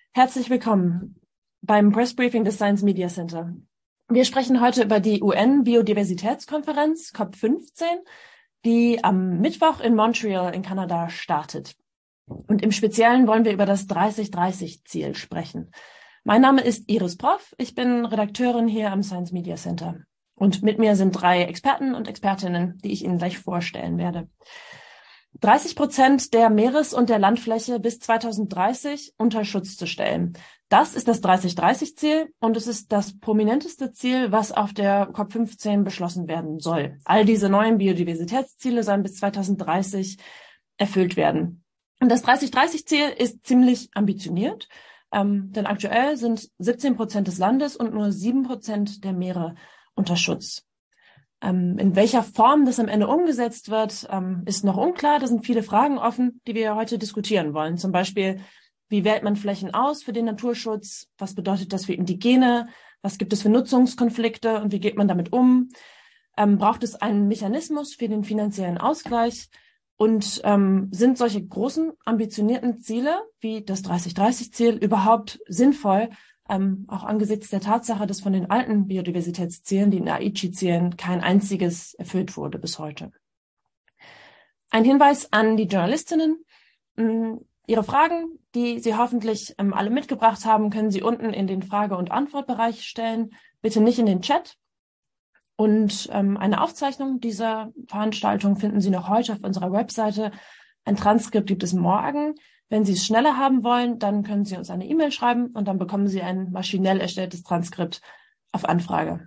Herzlich willkommen beim Pressbriefing des Science Media Center. Wir sprechen heute über die UN-Biodiversitätskonferenz COP15, die am Mittwoch in Montreal in Kanada startet. Und im Speziellen wollen wir über das 30-30-Ziel sprechen. Mein Name ist Iris Proff, ich bin Redakteurin hier am Science Media Center. Und mit mir sind 3 Experten und Expertinnen, die ich Ihnen gleich vorstellen werde. 30% der Meeres- und der Landfläche bis 2030 unter Schutz zu stellen. Das ist das 30-30-Ziel und es ist das prominenteste Ziel, was auf der COP15 beschlossen werden soll. All diese neuen Biodiversitätsziele sollen bis 2030 erfüllt werden. Und das 30-30-Ziel ist ziemlich ambitioniert, denn aktuell sind 17% des Landes und nur 7% der Meere unter Schutz. In welcher Form das am Ende umgesetzt wird, ist noch unklar. Da sind viele Fragen offen, die wir heute diskutieren wollen. Zum Beispiel, wie wählt man Flächen aus für den Naturschutz? Was bedeutet das für Indigene? Was gibt es für Nutzungskonflikte und wie geht man damit um? Braucht es einen Mechanismus für den finanziellen Ausgleich? Und sind solche großen, ambitionierten Ziele wie das 30-30-Ziel überhaupt sinnvoll? Auch angesichts der Tatsache, dass von den alten Biodiversitätszielen, den Aichi-Zielen, kein einziges erfüllt wurde bis heute. Ein Hinweis an die Journalistinnen. Ihre Fragen, die Sie hoffentlich alle mitgebracht haben, können Sie unten in den Frage- und Antwortbereich stellen. Bitte nicht in den Chat. Und eine Aufzeichnung dieser Veranstaltung finden Sie noch heute auf unserer Webseite. Ein Transkript gibt es morgen. Wenn Sie es schneller haben wollen, dann können Sie uns eine E-Mail schreiben und dann bekommen Sie ein maschinell erstelltes Transkript auf Anfrage.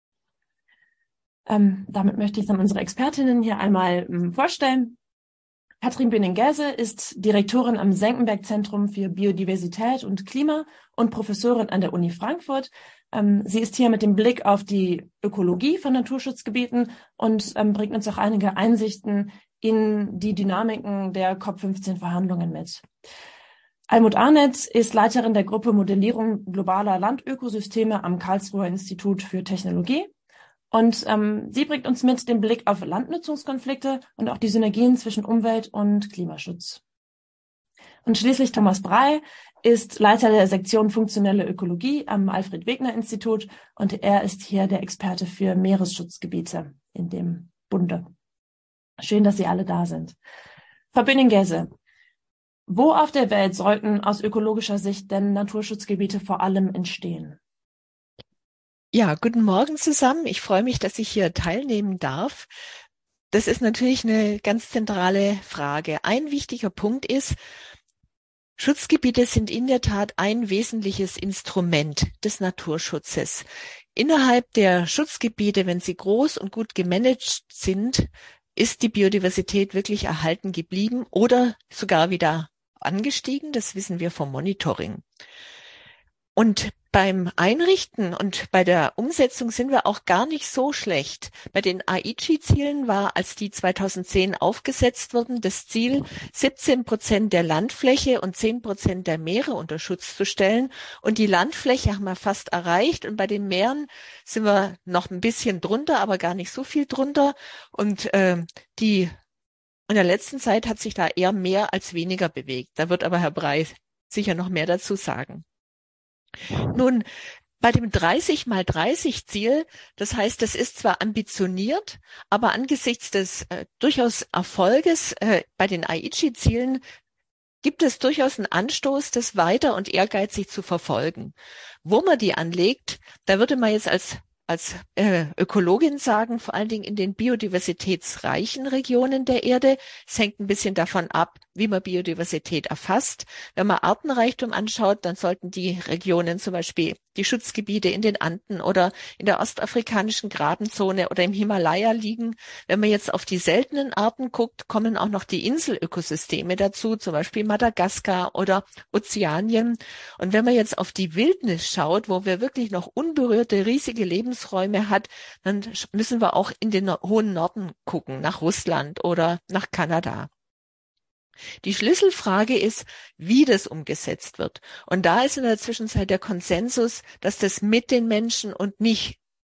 Damit möchte ich dann unsere Expertinnen hier einmal vorstellen. Katrin Bening-Gäse ist Direktorin am Senckenberg-Zentrum für Biodiversität und Klima und Professorin an der Uni Frankfurt. Sie ist hier mit dem Blick auf die Ökologie von Naturschutzgebieten und bringt uns auch einige Einsichten in die Dynamiken der COP15-Verhandlungen mit. Almut Arnett ist Leiterin der Gruppe Modellierung globaler Landökosysteme am Karlsruher Institut für Technologie. Und sie bringt uns mit den Blick auf Landnutzungskonflikte und auch die Synergien zwischen Umwelt- und Klimaschutz. Und schließlich Thomas Brey ist Leiter der Sektion Funktionelle Ökologie am Alfred-Wegener-Institut und er ist hier der Experte für Meeresschutzgebiete in dem Bunde. Schön, dass Sie alle da sind. Frau Bening-Gäse, wo auf der Welt sollten aus ökologischer Sicht denn Naturschutzgebiete vor allem entstehen? Ja, guten Morgen zusammen. Ich freue mich, dass ich hier teilnehmen darf. Das ist natürlich eine ganz zentrale Frage. Ein wichtiger Punkt ist, Schutzgebiete sind in der Tat ein wesentliches Instrument des Naturschutzes. Innerhalb der Schutzgebiete, wenn sie groß und gut gemanagt sind, ist die Biodiversität wirklich erhalten geblieben oder sogar wieder angestiegen. Das wissen wir vom Monitoring. Und beim Einrichten und bei der Umsetzung sind wir auch gar nicht so schlecht. Bei den Aichi-Zielen war, als die 2010 aufgesetzt wurden, das Ziel, 17% der Landfläche und 10% der Meere unter Schutz zu stellen. Und die Landfläche haben wir fast erreicht. Und bei den Meeren sind wir noch ein bisschen drunter, aber gar nicht so viel drunter. Und in der letzten Zeit hat sich da eher mehr als weniger bewegt. Da wird aber Herr Brey sicher noch mehr dazu sagen. Nun, bei dem 30-mal-30-Ziel, das heißt, das ist zwar ambitioniert, aber angesichts des durchaus Erfolges bei den Aichi-Zielen gibt es durchaus einen Anstoß, das weiter und ehrgeizig zu verfolgen. Wo man die anlegt, da würde man jetzt als Ökologin sagen, vor allen Dingen in den biodiversitätsreichen Regionen der Erde. Es hängt ein bisschen davon ab, wie man Biodiversität erfasst. Wenn man Artenreichtum anschaut, dann sollten die Regionen zum Beispiel die Schutzgebiete in den Anden oder in der ostafrikanischen Grabenzone oder im Himalaya liegen. Wenn man jetzt auf die seltenen Arten guckt, kommen auch noch die Inselökosysteme dazu, zum Beispiel Madagaskar oder Ozeanien. Und wenn man jetzt auf die Wildnis schaut, wo wir wirklich noch unberührte, riesige Lebensräume hat, dann müssen wir auch in den hohen Norden gucken, nach Russland oder nach Kanada. Die Schlüsselfrage ist, wie das umgesetzt wird. Und da ist in der Zwischenzeit der Konsensus, dass das mit den Menschen und nicht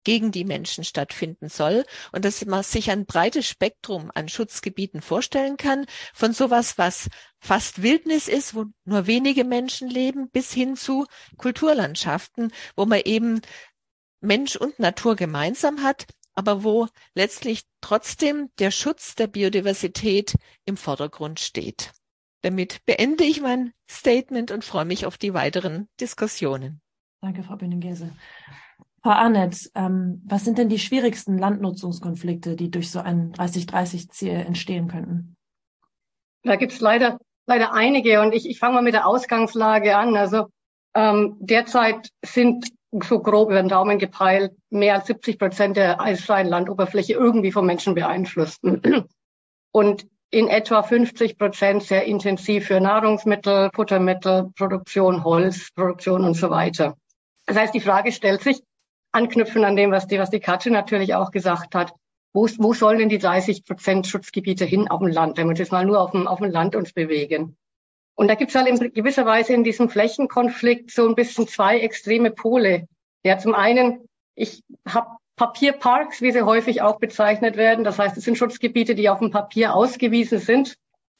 gegen die Menschen stattfinden soll und dass man sich ein breites Spektrum an Schutzgebieten vorstellen kann, von sowas, was fast Wildnis ist, wo nur wenige Menschen leben, bis hin zu Kulturlandschaften, wo man eben Mensch und Natur gemeinsam hat, aber wo letztlich trotzdem der Schutz der Biodiversität im Vordergrund steht. Damit beende ich mein Statement und freue mich auf die weiteren Diskussionen. Danke, Frau Benengese. Frau Arnett, was sind denn die schwierigsten Landnutzungskonflikte, die durch so ein 30-30-Ziel entstehen könnten? Da gibt's leider einige und ich fange mal mit der Ausgangslage an. Also derzeit sind so grob über den Daumen gepeilt mehr als 70% der eisfreien Landoberfläche irgendwie vom Menschen beeinflusst. Und in etwa 50% sehr intensiv für Nahrungsmittel, Futtermittelproduktion, Holzproduktion und so weiter. Das heißt, die Frage stellt sich, anknüpfen an dem, was die Katja natürlich auch gesagt hat, wo sollen denn die 30% Schutzgebiete hin auf dem Land, wenn wir uns jetzt mal nur auf dem Land uns bewegen? Und da gibt's halt in gewisser Weise in diesem Flächenkonflikt so ein bisschen zwei extreme Pole. Ja, zum einen, ich habe Papierparks, wie sie häufig auch bezeichnet werden. Das heißt, es sind Schutzgebiete, die auf dem Papier ausgewiesen sind,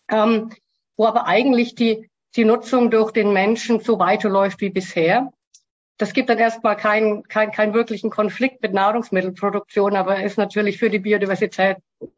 wo aber eigentlich die Nutzung durch den Menschen so weiterläuft wie bisher. Das gibt dann erstmal keinen wirklichen Konflikt mit Nahrungsmittelproduktion, aber ist natürlich für die Biodiversität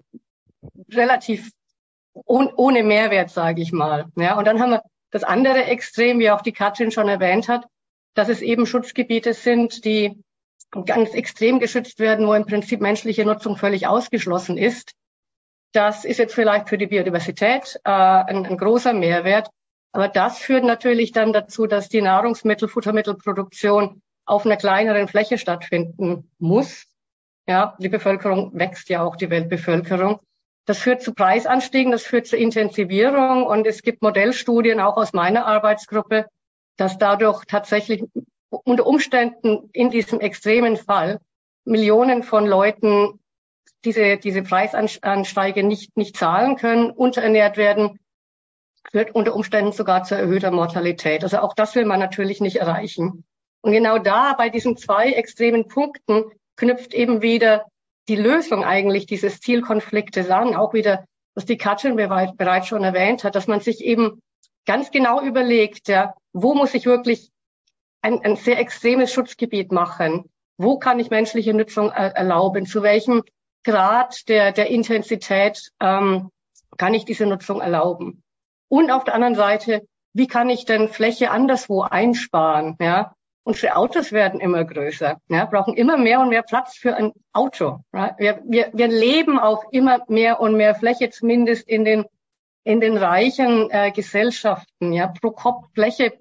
relativ ohne Mehrwert, sage ich mal. Ja, und dann haben wir das andere Extrem, wie auch die Katrin schon erwähnt hat, dass es eben Schutzgebiete sind, die ganz extrem geschützt werden, wo im Prinzip menschliche Nutzung völlig ausgeschlossen ist. Das ist jetzt vielleicht für die Biodiversität ein großer Mehrwert. Aber das führt natürlich dann dazu, dass die Futtermittelproduktion auf einer kleineren Fläche stattfinden muss. Ja, die Bevölkerung wächst ja auch, die Weltbevölkerung. Das führt zu Preisanstiegen, das führt zur Intensivierung und es gibt Modellstudien auch aus meiner Arbeitsgruppe, dass dadurch tatsächlich unter Umständen in diesem extremen Fall Millionen von Leuten diese Preisansteige nicht zahlen können, unterernährt werden, führt unter Umständen sogar zu erhöhter Mortalität. Also auch das will man natürlich nicht erreichen. Und genau da, bei diesen zwei extremen Punkten, knüpft eben wieder die Lösung eigentlich dieses Zielkonfliktes an, auch wieder, was die Katrin bereits schon erwähnt hat, dass man sich eben ganz genau überlegt, ja, wo muss ich wirklich ein sehr extremes Schutzgebiet machen? Wo kann ich menschliche Nutzung erlauben? Zu welchem Grad der Intensität kann ich diese Nutzung erlauben? Und auf der anderen Seite, wie kann ich denn Fläche anderswo einsparen? Ja, unsere Autos werden immer größer, ja, brauchen immer mehr und mehr Platz für ein Auto. Ja? Wir leben auf immer mehr und mehr Fläche, zumindest in den reichen Gesellschaften. Ja, pro Kopf Fläche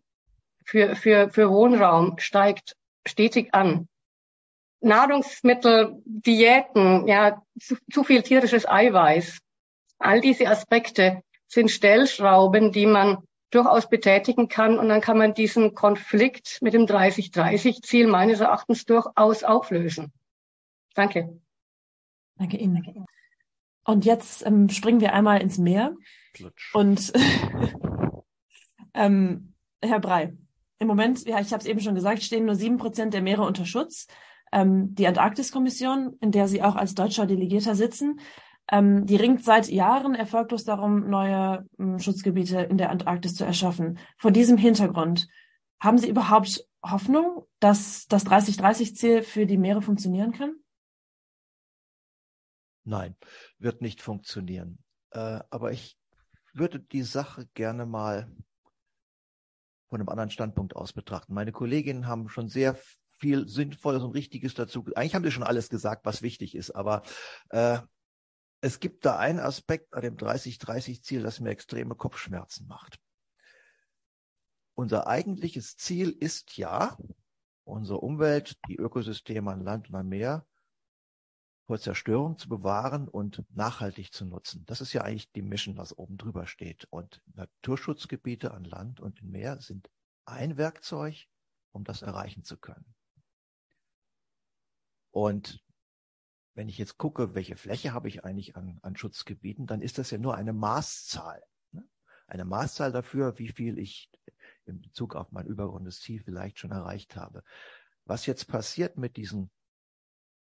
für Wohnraum steigt stetig an. Nahrungsmittel, Diäten, ja, zu viel tierisches Eiweiß. All diese Aspekte sind Stellschrauben, die man durchaus betätigen kann. Und dann kann man diesen Konflikt mit dem 30-30-Ziel meines Erachtens durchaus auflösen. Danke. Danke Ihnen. Und jetzt springen wir einmal ins Meer. Flutsch. Und Herr Brey, im Moment, ja, ich habe es eben schon gesagt, stehen nur 7% der Meere unter Schutz. Die Antarktiskommission, in der Sie auch als deutscher Delegierter sitzen, die ringt seit Jahren erfolglos darum, neue Schutzgebiete in der Antarktis zu erschaffen. Vor diesem Hintergrund, haben Sie überhaupt Hoffnung, dass das 30-30-Ziel für die Meere funktionieren kann? Nein, wird nicht funktionieren. Aber ich würde die Sache gerne mal von einem anderen Standpunkt aus betrachten. Meine Kolleginnen haben schon sehr viel Sinnvolles und Richtiges dazu. Eigentlich haben sie schon alles gesagt, was wichtig ist, aber es gibt da einen Aspekt an dem 30-30-Ziel, das mir extreme Kopfschmerzen macht. Unser eigentliches Ziel ist ja, unsere Umwelt, die Ökosysteme an Land und am Meer vor Zerstörung zu bewahren und nachhaltig zu nutzen. Das ist ja eigentlich die Mission, was oben drüber steht. Und Naturschutzgebiete an Land und im Meer sind ein Werkzeug, um das erreichen zu können. Und wenn ich jetzt gucke, welche Fläche habe ich eigentlich an Schutzgebieten, dann ist das ja nur eine Maßzahl. Ne? Eine Maßzahl dafür, wie viel ich in Bezug auf mein übergeordnetes Ziel vielleicht schon erreicht habe. Was jetzt passiert mit diesen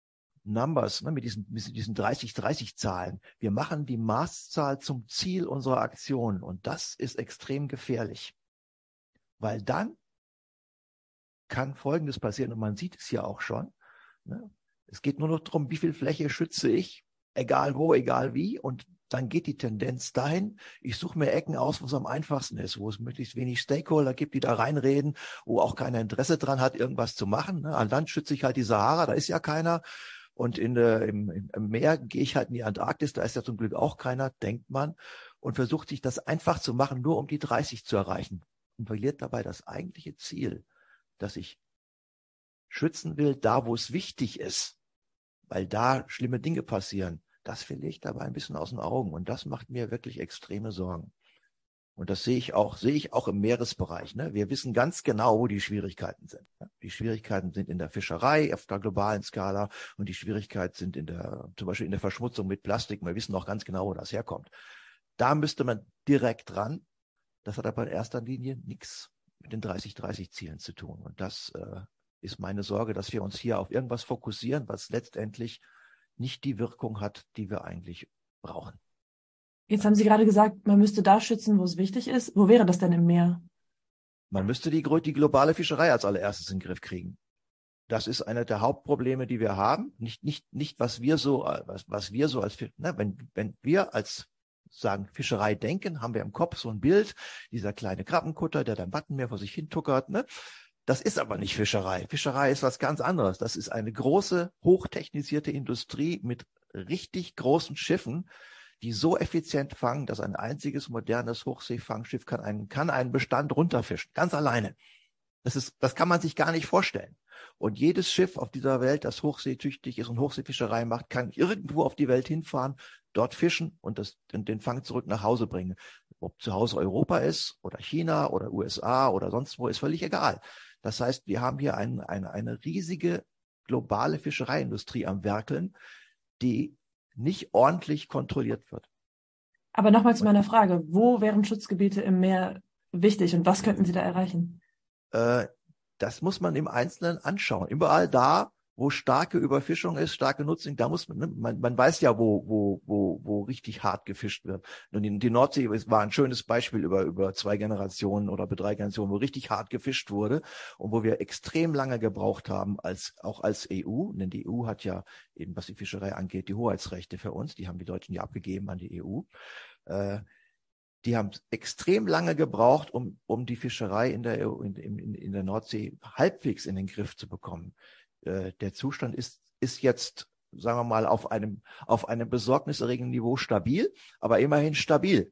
Numbers, ne, mit diesen 30-30-Zahlen. Wir machen die Maßzahl zum Ziel unserer Aktion und das ist extrem gefährlich, weil dann kann Folgendes passieren und man sieht es ja auch schon. Ne? Es geht nur noch darum, wie viel Fläche schütze ich, egal wo, egal wie, und dann geht die Tendenz dahin, ich suche mir Ecken aus, wo es am einfachsten ist, wo es möglichst wenig Stakeholder gibt, die da reinreden, wo auch keiner Interesse dran hat, irgendwas zu machen. Ne? An Land schütze ich halt die Sahara, da ist ja keiner. Und im Meer gehe ich halt in die Antarktis, da ist ja zum Glück auch keiner, denkt man, und versucht sich das einfach zu machen, nur um die 30 zu erreichen. Und verliert dabei das eigentliche Ziel, dass ich schützen will, da wo es wichtig ist, weil da schlimme Dinge passieren. Das verliere ich dabei ein bisschen aus den Augen und das macht mir wirklich extreme Sorgen. Und das sehe ich auch im Meeresbereich. Ne? Wir wissen ganz genau, wo die Schwierigkeiten sind. Die Schwierigkeiten sind in der Fischerei auf der globalen Skala und die Schwierigkeiten sind zum Beispiel in der Verschmutzung mit Plastik. Wir wissen auch ganz genau, wo das herkommt. Da müsste man direkt ran. Das hat aber in erster Linie nichts mit den 30-30-Zielen zu tun. Und das ist meine Sorge, dass wir uns hier auf irgendwas fokussieren, was letztendlich nicht die Wirkung hat, die wir eigentlich brauchen. Jetzt haben Sie gerade gesagt, man müsste da schützen, wo es wichtig ist. Wo wäre das denn im Meer? Man müsste die globale Fischerei als allererstes in den Griff kriegen. Das ist einer der Hauptprobleme, die wir haben. Nicht was wir so als, ne, wenn wir als sagen Fischerei denken, haben wir im Kopf so ein Bild, dieser kleine Krabbenkutter, der dann Wattenmeer vor sich hin tuckert, ne? Das ist aber nicht Fischerei. Fischerei ist was ganz anderes. Das ist eine große, hochtechnisierte Industrie mit richtig großen Schiffen, die so effizient fangen, dass ein einziges modernes Hochseefangschiff kann einen Bestand runterfischen, ganz alleine. Das kann man sich gar nicht vorstellen. Und jedes Schiff auf dieser Welt, das hochseetüchtig ist und Hochseefischerei macht, kann irgendwo auf die Welt hinfahren, dort fischen und den Fang zurück nach Hause bringen. Ob zu Hause Europa ist oder China oder USA oder sonst wo, ist völlig egal. Das heißt, wir haben hier eine riesige globale Fischereiindustrie am Werkeln, die nicht ordentlich kontrolliert wird. Aber nochmal zu meiner Frage, wo wären Schutzgebiete im Meer wichtig und was könnten Sie da erreichen? Das muss man im Einzelnen anschauen. Überall da, wo starke Überfischung ist, starke Nutzung, da muss man weiß ja, wo richtig hart gefischt wird. Und die Nordsee war ein schönes Beispiel über 2 Generationen oder 3 Generationen, wo richtig hart gefischt wurde und wo wir extrem lange gebraucht haben, auch als EU. Denn die EU hat ja eben, was die Fischerei angeht, die Hoheitsrechte für uns. Die haben die Deutschen ja abgegeben an die EU. Die haben extrem lange gebraucht, um die Fischerei in der Nordsee halbwegs in den Griff zu bekommen. Der Zustand ist jetzt, sagen wir mal, auf einem besorgniserregenden Niveau stabil, aber immerhin stabil.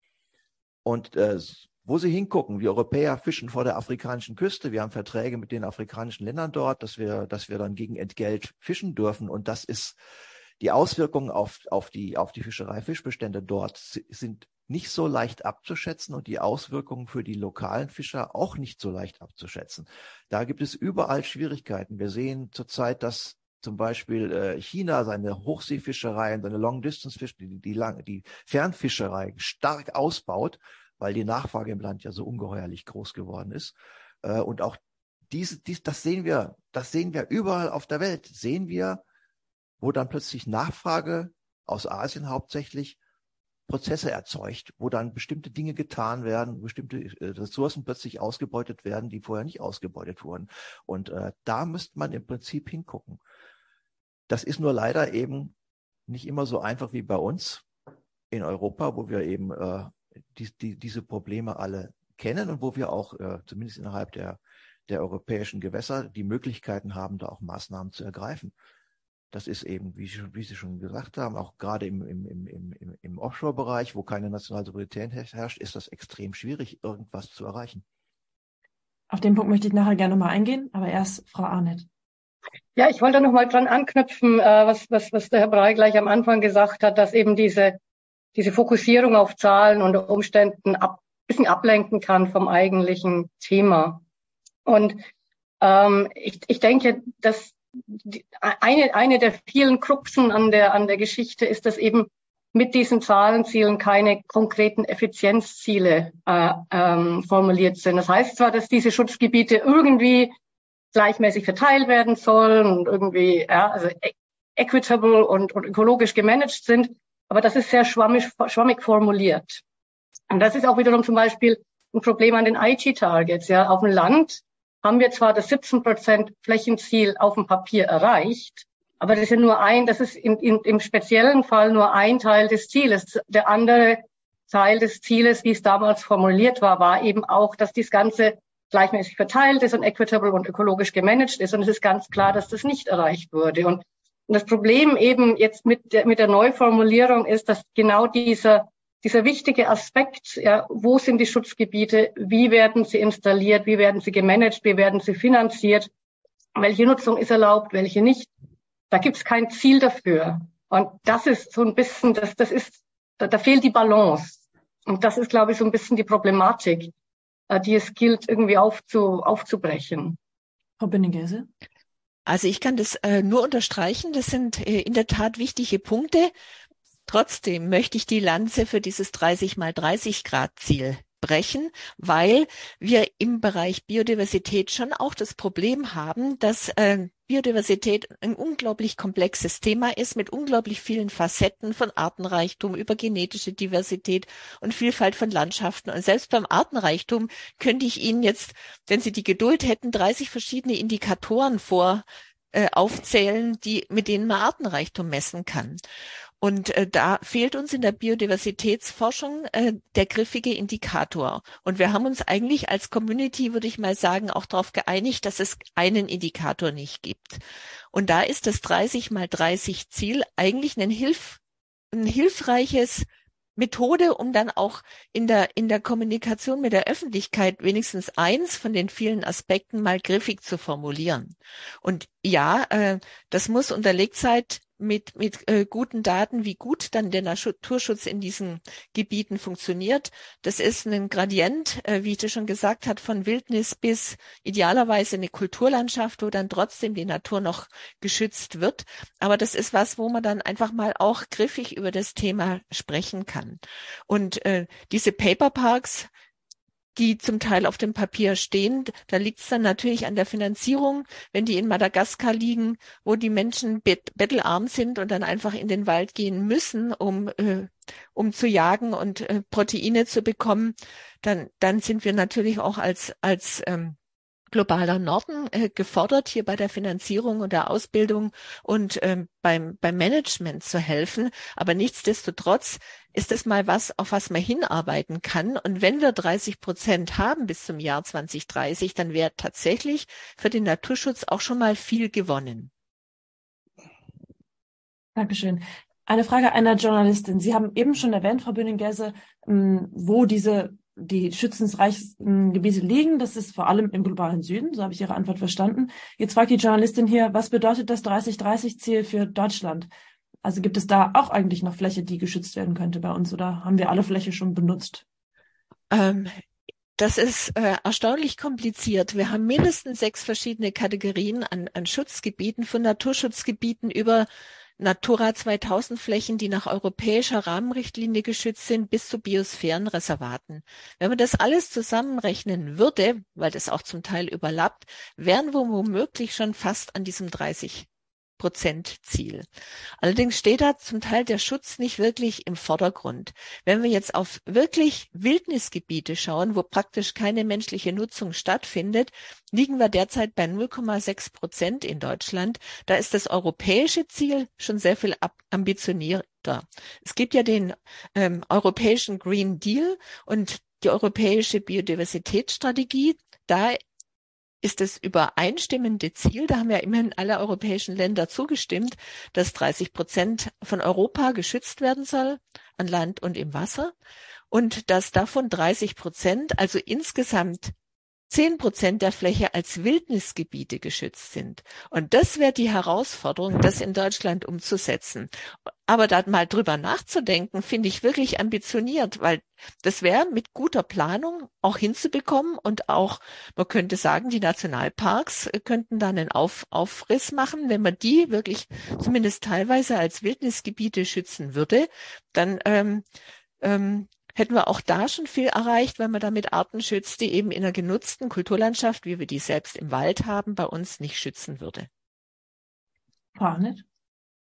Und wo Sie hingucken, wir Europäer fischen vor der afrikanischen Küste. Wir haben Verträge mit den afrikanischen Ländern dort, dass wir dann gegen Entgelt fischen dürfen. Und das ist die Auswirkungen auf die Fischereifischbestände dort sind nicht so leicht abzuschätzen und die Auswirkungen für die lokalen Fischer auch nicht so leicht abzuschätzen. Da gibt es überall Schwierigkeiten. Wir sehen zurzeit, dass zum Beispiel China seine Hochseefischerei und seine Long-Distance-Fisch, die Fernfischerei stark ausbaut, weil die Nachfrage im Land ja so ungeheuerlich groß geworden ist. Und auch das sehen wir überall auf der Welt. Sehen wir, wo dann plötzlich Nachfrage aus Asien hauptsächlich Prozesse erzeugt, wo dann bestimmte Dinge getan werden, bestimmte Ressourcen plötzlich ausgebeutet werden, die vorher nicht ausgebeutet wurden. Und da müsste man im Prinzip hingucken. Das ist nur leider eben nicht immer so einfach wie bei uns in Europa, wo wir eben diese Probleme alle kennen und wo wir auch zumindest innerhalb der europäischen Gewässer die Möglichkeiten haben, da auch Maßnahmen zu ergreifen. Das ist eben, wie Sie schon gesagt haben, auch gerade im Offshore-Bereich, wo keine nationale Souveränität herrscht, ist das extrem schwierig, irgendwas zu erreichen. Auf den Punkt möchte ich nachher gerne nochmal eingehen, aber erst Frau Arnett. Ja, ich wollte nochmal dran anknüpfen, was der Herr Brey gleich am Anfang gesagt hat, dass eben diese Fokussierung auf Zahlen unter Umständen ein bisschen ablenken kann vom eigentlichen Thema. Und ich denke, dass eine der vielen Kruxen an der Geschichte ist, dass eben mit diesen Zahlenzielen keine konkreten Effizienzziele formuliert sind. Das heißt zwar, dass diese Schutzgebiete irgendwie gleichmäßig verteilt werden sollen und irgendwie, ja, also equitable und ökologisch gemanagt sind. Aber das ist sehr schwammig formuliert. Und das ist auch wiederum zum Beispiel ein Problem an den Aichi-Targets. Ja, auf dem Land haben wir zwar das 17% Flächenziel auf dem Papier erreicht, aber das ist im speziellen Fall nur ein Teil des Zieles. Der andere Teil des Zieles, wie es damals formuliert war, war eben auch, dass das Ganze gleichmäßig verteilt ist und equitable und ökologisch gemanagt ist. Und es ist ganz klar, dass das nicht erreicht wurde. Und das Problem eben jetzt mit der Neuformulierung ist, dass genau dieser wichtige Aspekt, ja, wo sind die Schutzgebiete, wie werden sie installiert, wie werden sie gemanagt, wie werden sie finanziert, welche Nutzung ist erlaubt, welche nicht. Da gibt es kein Ziel dafür. Und das ist so ein bisschen, da fehlt die Balance. Und das ist, glaube ich, so ein bisschen die Problematik, die es gilt, irgendwie aufzubrechen. Frau Bünding-Gelse? Also ich kann das nur unterstreichen. Das sind in der Tat wichtige Punkte. Trotzdem möchte ich die Lanze für dieses 30x30-Grad-Ziel brechen, weil wir im Bereich Biodiversität schon auch das Problem haben, dass Biodiversität ein unglaublich komplexes Thema ist mit unglaublich vielen Facetten von Artenreichtum über genetische Diversität und Vielfalt von Landschaften. Und selbst beim Artenreichtum könnte ich Ihnen jetzt, wenn Sie die Geduld hätten, 30 verschiedene Indikatoren aufzählen, mit denen man Artenreichtum messen kann. Und da fehlt uns in der Biodiversitätsforschung der griffige Indikator. Und wir haben uns eigentlich als Community, würde ich mal sagen, auch darauf geeinigt, dass es einen Indikator nicht gibt. Und da ist das 30x30 Ziel eigentlich ein hilfreiches Methode, um dann auch in der Kommunikation mit der Öffentlichkeit wenigstens eins von den vielen Aspekten mal griffig zu formulieren. Und ja, das muss unterlegt sein mit guten Daten, wie gut dann der Naturschutz in diesen Gebieten funktioniert. Das ist ein Gradient, wie ich das schon gesagt habe, von Wildnis bis idealerweise eine Kulturlandschaft, wo dann trotzdem die Natur noch geschützt wird. Aber das ist was, wo man dann einfach mal auch griffig über das Thema sprechen kann. Und diese Paperparks, die zum Teil auf dem Papier stehen, da liegt es dann natürlich an der Finanzierung, wenn die in Madagaskar liegen, wo die Menschen bettelarm sind und dann einfach in den Wald gehen müssen, um zu jagen und Proteine zu bekommen, dann sind wir natürlich auch als globaler Norden gefordert, hier bei der Finanzierung und der Ausbildung und beim Management zu helfen. Aber nichtsdestotrotz ist es mal was, auf was man hinarbeiten kann. Und wenn wir 30% haben bis zum Jahr 2030, dann wäre tatsächlich für den Naturschutz auch schon mal viel gewonnen. Dankeschön. Eine Frage einer Journalistin. Sie haben eben schon erwähnt, Frau Bünding-Gelse, wo die schützensreichsten Gebiete liegen. Das ist vor allem im globalen Süden. So habe ich Ihre Antwort verstanden. Jetzt fragt die Journalistin hier, was bedeutet das 30-30-Ziel für Deutschland? Also gibt es da auch eigentlich noch Fläche, die geschützt werden könnte bei uns, oder haben wir alle Fläche schon benutzt? Das ist erstaunlich kompliziert. Wir haben mindestens 6 verschiedene Kategorien an Schutzgebieten, von Naturschutzgebieten über Natura 2000 Flächen, die nach europäischer Rahmenrichtlinie geschützt sind, bis zu Biosphärenreservaten. Wenn man das alles zusammenrechnen würde, weil das auch zum Teil überlappt, wären wir womöglich schon fast an diesem 30%-Ziel. Allerdings steht da zum Teil der Schutz nicht wirklich im Vordergrund. Wenn wir jetzt auf wirklich Wildnisgebiete schauen, wo praktisch keine menschliche Nutzung stattfindet, liegen wir derzeit bei 0,6% in Deutschland. Da ist das europäische Ziel schon sehr viel ambitionierter. Es gibt ja den europäischen Green Deal und die europäische Biodiversitätsstrategie. Da ist das übereinstimmende Ziel, da haben ja immerhin alle europäischen Länder zugestimmt, dass 30% von Europa geschützt werden soll, an Land und im Wasser, und dass davon 30%, also insgesamt 10% der Fläche als Wildnisgebiete geschützt sind. Und das wäre die Herausforderung, das in Deutschland umzusetzen. Aber da mal drüber nachzudenken, finde ich wirklich ambitioniert, weil das wäre mit guter Planung auch hinzubekommen, und auch, man könnte sagen, die Nationalparks könnten dann einen Aufriss machen. Wenn man die wirklich zumindest teilweise als Wildnisgebiete schützen würde, dann hätten wir auch da schon viel erreicht, wenn man damit Arten schützt, die eben in einer genutzten Kulturlandschaft, wie wir die selbst im Wald haben, bei uns nicht schützen würde. Frau Arnett?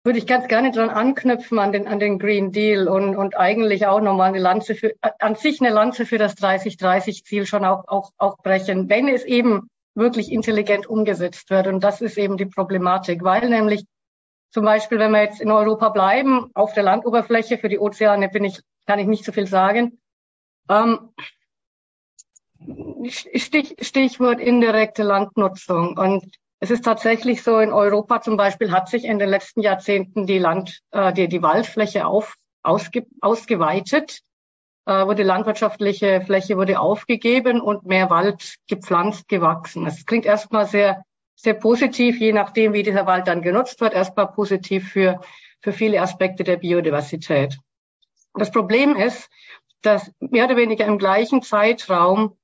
würde ich ganz gerne dran anknüpfen an den Green Deal und eigentlich auch nochmal eine Lanze für das 30-30-Ziel schon auch brechen, wenn es eben wirklich intelligent umgesetzt wird. Und das ist eben die Problematik, weil nämlich zum Beispiel, wenn wir jetzt in Europa bleiben, auf der Landoberfläche, für die Ozeane kann ich nicht so viel sagen. Stichwort indirekte Landnutzung. Und es ist tatsächlich so, in Europa zum Beispiel hat sich in den letzten Jahrzehnten die Waldfläche ausgeweitet, die landwirtschaftliche Fläche wurde aufgegeben und mehr Wald gepflanzt, gewachsen. Es klingt erstmal sehr, sehr positiv, je nachdem, wie dieser Wald dann genutzt wird, erstmal positiv für viele Aspekte der Biodiversität. Das Problem ist, dass mehr oder weniger im gleichen Zeitraum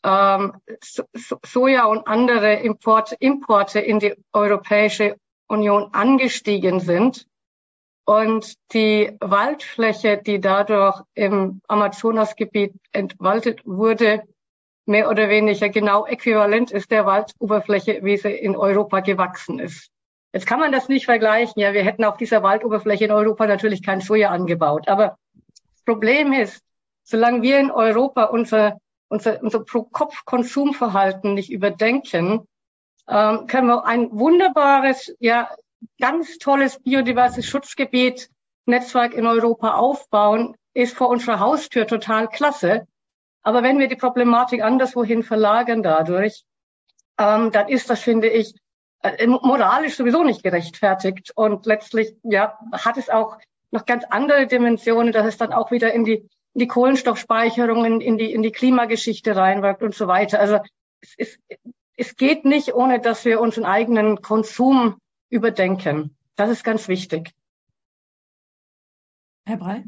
Soja und andere Importe in die Europäische Union angestiegen sind und die Waldfläche, die dadurch im Amazonasgebiet entwaldet wurde, mehr oder weniger genau äquivalent ist der Waldoberfläche, wie sie in Europa gewachsen ist. Jetzt kann man das nicht vergleichen. Ja, wir hätten auf dieser Waldoberfläche in Europa natürlich kein Soja angebaut. Aber das Problem ist, solange wir in Europa unser Pro-Kopf-Konsumverhalten nicht überdenken, können wir ein wunderbares, ja, ganz tolles biodiverses Schutzgebiet, Netzwerk in Europa aufbauen, ist vor unserer Haustür total klasse. Aber wenn wir die Problematik anderswohin verlagern dadurch, dann ist das, finde ich, moralisch sowieso nicht gerechtfertigt. Und letztlich, ja, hat es auch noch ganz andere Dimensionen, dass es dann auch wieder in die Kohlenstoffspeicherung, in die Klimageschichte reinwirkt und so weiter. Also es geht nicht, ohne dass wir unseren eigenen Konsum überdenken. Das ist ganz wichtig. Herr Brey?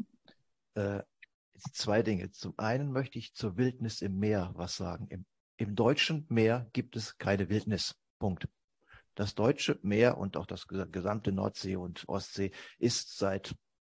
Zwei Dinge. Zum einen möchte ich zur Wildnis im Meer was sagen. Im deutschen Meer gibt es keine Wildnis. Punkt. Das deutsche Meer und auch das gesamte Nordsee und Ostsee ist seit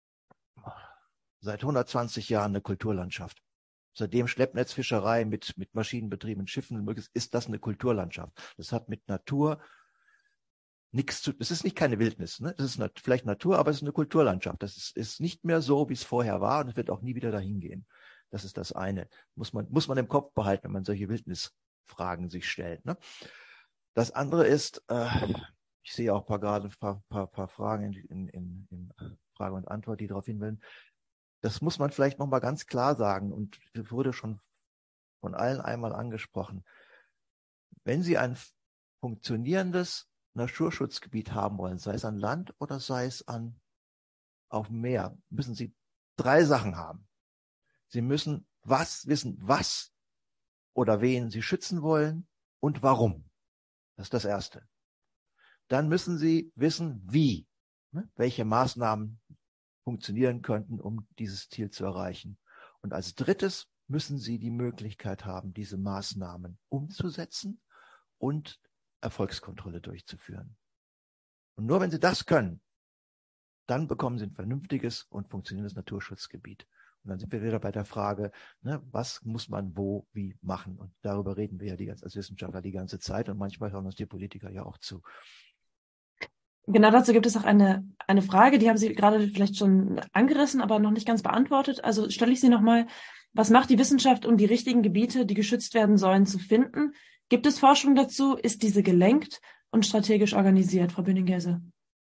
120 Jahren eine Kulturlandschaft. Seitdem Schleppnetzfischerei mit maschinenbetriebenen Schiffen ist das eine Kulturlandschaft. Das hat mit Natur nichts zu, das ist nicht keine Wildnis, ne? Das ist vielleicht Natur, aber es ist eine Kulturlandschaft. Das ist nicht mehr so, wie es vorher war, und es wird auch nie wieder dahin gehen. Das ist das eine. Muss man im Kopf behalten, wenn man solche Wildnisfragen sich stellt, ne? Das andere ist, ich sehe auch ein paar Fragen in Frage und Antwort, die darauf hinwenden. Das muss man vielleicht nochmal ganz klar sagen, und wurde schon von allen einmal angesprochen. Wenn Sie ein funktionierendes Naturschutzgebiet haben wollen, sei es an Land oder sei es auf dem Meer, müssen Sie 3 Sachen haben. Sie müssen wissen, was oder wen Sie schützen wollen und warum. Das ist das Erste. Dann müssen Sie wissen, wie, ne, welche Maßnahmen funktionieren könnten, um dieses Ziel zu erreichen. Und als drittes müssen Sie die Möglichkeit haben, diese Maßnahmen umzusetzen und Erfolgskontrolle durchzuführen. Und nur wenn Sie das können, dann bekommen Sie ein vernünftiges und funktionierendes Naturschutzgebiet. Und dann sind wir wieder bei der Frage, ne, was muss man wo, wie machen? Und darüber reden wir ja als Wissenschaftler die ganze Zeit, und manchmal hören uns die Politiker ja auch zu. Genau, dazu gibt es auch eine Frage, die haben Sie gerade vielleicht schon angerissen, aber noch nicht ganz beantwortet. Also stelle ich Sie nochmal, was macht die Wissenschaft, um die richtigen Gebiete, die geschützt werden sollen, zu finden? Gibt es Forschung dazu? Ist diese gelenkt und strategisch organisiert, Frau Böning-Gelse?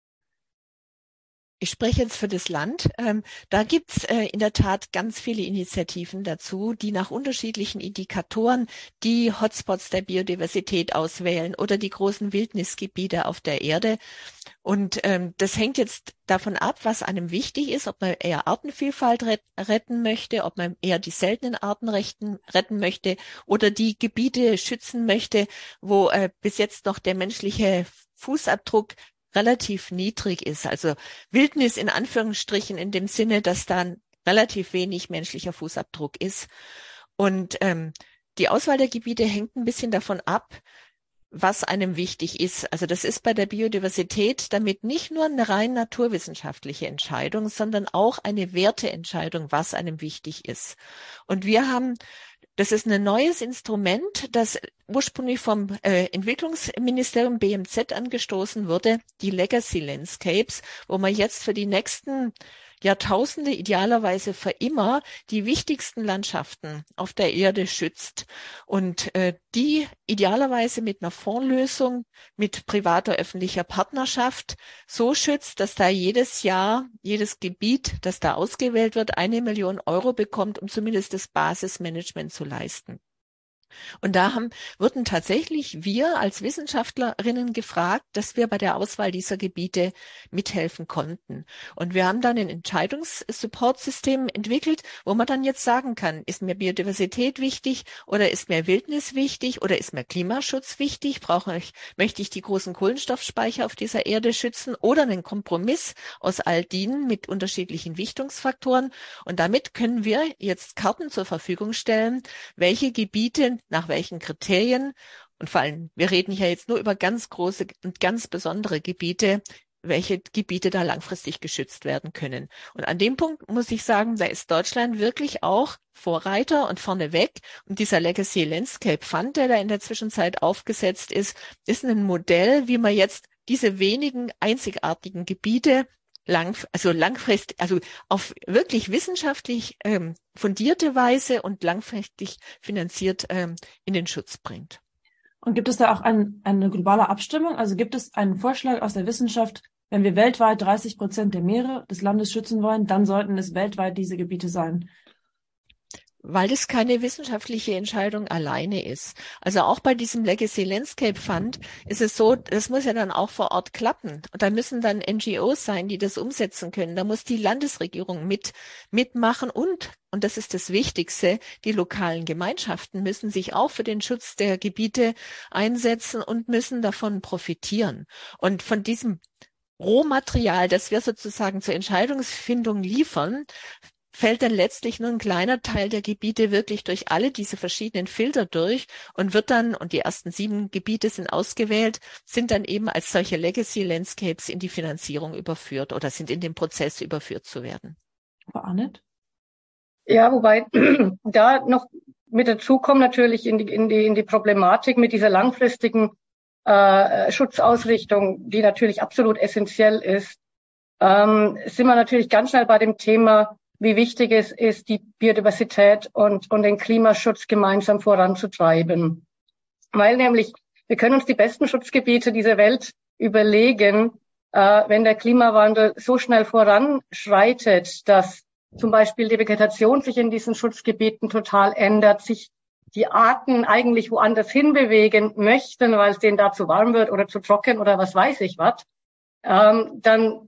Ich spreche jetzt für das Land. Da gibt's in der Tat ganz viele Initiativen dazu, die nach unterschiedlichen Indikatoren die Hotspots der Biodiversität auswählen oder die großen Wildnisgebiete auf der Erde. Und das hängt jetzt davon ab, was einem wichtig ist, ob man eher Artenvielfalt retten möchte, ob man eher die seltenen Arten retten möchte oder die Gebiete schützen möchte, wo bis jetzt noch der menschliche Fußabdruck relativ niedrig ist. Also Wildnis in Anführungsstrichen in dem Sinne, dass dann relativ wenig menschlicher Fußabdruck ist. Und die Auswahl der Gebiete hängt ein bisschen davon ab, was einem wichtig ist. Also das ist bei der Biodiversität damit nicht nur eine rein naturwissenschaftliche Entscheidung, sondern auch eine Werteentscheidung, was einem wichtig ist. Und wir haben Das ist ein neues Instrument, das ursprünglich vom Entwicklungsministerium BMZ angestoßen wurde, die Legacy Landscapes, wo man jetzt für die nächsten Jahrtausende, idealerweise für immer, die wichtigsten Landschaften auf der Erde schützt und die idealerweise mit einer Fondslösung, mit privater öffentlicher Partnerschaft so schützt, dass da jedes Jahr, jedes Gebiet, das da ausgewählt wird, 1 Million Euro bekommt, um zumindest das Basismanagement zu leisten. Und da wurden tatsächlich wir als Wissenschaftlerinnen gefragt, dass wir bei der Auswahl dieser Gebiete mithelfen konnten. Und wir haben dann ein Entscheidungssupportsystem entwickelt, wo man dann jetzt sagen kann, ist mir Biodiversität wichtig oder ist mir Wildnis wichtig oder ist mir Klimaschutz wichtig? Möchte ich die großen Kohlenstoffspeicher auf dieser Erde schützen oder einen Kompromiss aus all denen mit unterschiedlichen Wichtungsfaktoren? Und damit können wir jetzt Karten zur Verfügung stellen, welche Gebiete nach welchen Kriterien, und vor allem, wir reden hier jetzt nur über ganz große und ganz besondere Gebiete, welche Gebiete da langfristig geschützt werden können. Und an dem Punkt muss ich sagen, da ist Deutschland wirklich auch Vorreiter und vorneweg. Und dieser Legacy Landscape Fund, der da in der Zwischenzeit aufgesetzt ist ein Modell, wie man jetzt diese wenigen einzigartigen Gebiete langfristig, also auf wirklich wissenschaftlich fundierte Weise und langfristig finanziert in den Schutz bringt. Und gibt es da auch eine globale Abstimmung? Also gibt es einen Vorschlag aus der Wissenschaft, wenn wir weltweit 30% der Meere des Landes schützen wollen, dann sollten es weltweit diese Gebiete sein? Weil das keine wissenschaftliche Entscheidung alleine ist. Also auch bei diesem Legacy Landscape Fund ist es so, das muss ja dann auch vor Ort klappen. Und da müssen dann NGOs sein, die das umsetzen können. Da muss die Landesregierung mitmachen und das ist das Wichtigste, die lokalen Gemeinschaften müssen sich auch für den Schutz der Gebiete einsetzen und müssen davon profitieren. Und von diesem Rohmaterial, das wir sozusagen zur Entscheidungsfindung liefern, fällt dann letztlich nur ein kleiner Teil der Gebiete wirklich durch alle diese verschiedenen Filter durch und die ersten 7 Gebiete sind ausgewählt, sind dann eben als solche Legacy Landscapes in die Finanzierung überführt oder sind in den Prozess überführt zu werden. Frau Arnett? Ja, wobei da noch mit dazu kommt natürlich in die Problematik mit dieser langfristigen Schutzausrichtung, die natürlich absolut essentiell ist, sind wir natürlich ganz schnell bei dem Thema, wie wichtig es ist, die Biodiversität und den Klimaschutz gemeinsam voranzutreiben. Weil nämlich, wir können uns die besten Schutzgebiete dieser Welt überlegen, wenn der Klimawandel so schnell voranschreitet, dass zum Beispiel die Vegetation sich in diesen Schutzgebieten total ändert, sich die Arten eigentlich woanders hinbewegen möchten, weil es denen da zu warm wird oder zu trocken oder was weiß ich was, dann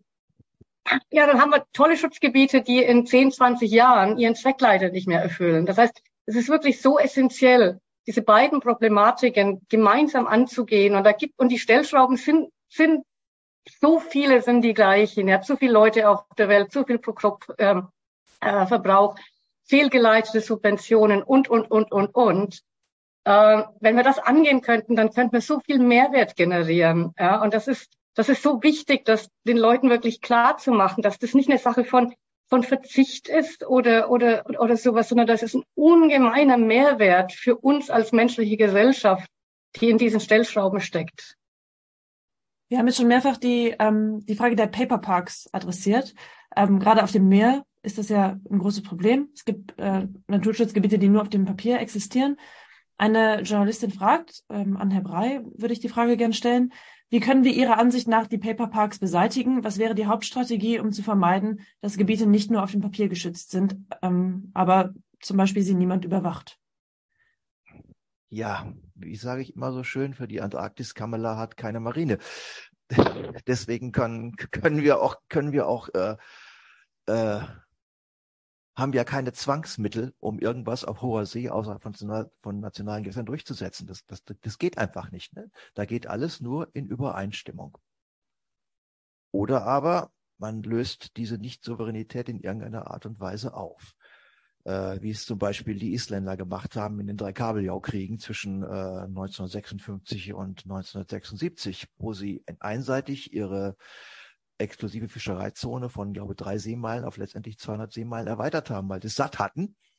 haben wir tolle Schutzgebiete, die in 10, 20 Jahren ihren Zweck leider nicht mehr erfüllen. Das heißt, es ist wirklich so essentiell, diese beiden Problematiken gemeinsam anzugehen. Und die Stellschrauben sind so viele sind die gleichen. Ihr habt so viele Leute auf der Welt, so viel Verbrauch, fehlgeleitete Subventionen und. Wenn wir das angehen könnten, dann könnten wir so viel Mehrwert generieren. Ja, und das ist so wichtig, das den Leuten wirklich klar zu machen, dass das nicht eine Sache von Verzicht ist oder sowas, sondern das ist ein ungemeiner Mehrwert für uns als menschliche Gesellschaft, die in diesen Stellschrauben steckt. Wir haben jetzt schon mehrfach die Frage der Paper Parks adressiert. Gerade auf dem Meer ist das ja ein großes Problem. Es gibt Naturschutzgebiete, die nur auf dem Papier existieren. Eine Journalistin fragt, an Herr Brey würde ich die Frage gerne stellen, wie können wir Ihrer Ansicht nach die Paper Parks beseitigen? Was wäre die Hauptstrategie, um zu vermeiden, dass Gebiete nicht nur auf dem Papier geschützt sind, aber zum Beispiel sie niemand überwacht? Ja, wie sage ich immer so schön, für die Antarktis Kamala hat keine Marine. Deswegen können wir auch haben wir keine Zwangsmittel, um irgendwas auf hoher See außerhalb von nationalen Gewässern durchzusetzen. Das geht einfach nicht. Ne? Da geht alles nur in Übereinstimmung. Oder aber man löst diese Nicht-Souveränität in irgendeiner Art und Weise auf. Wie es zum Beispiel die Isländer gemacht haben in den 3 Kabeljaukriegen zwischen 1956 und 1976, wo sie einseitig ihre exklusive Fischereizone von, glaube ich, 3 Seemeilen auf letztendlich 200 Seemeilen erweitert haben, weil sie es satt hatten,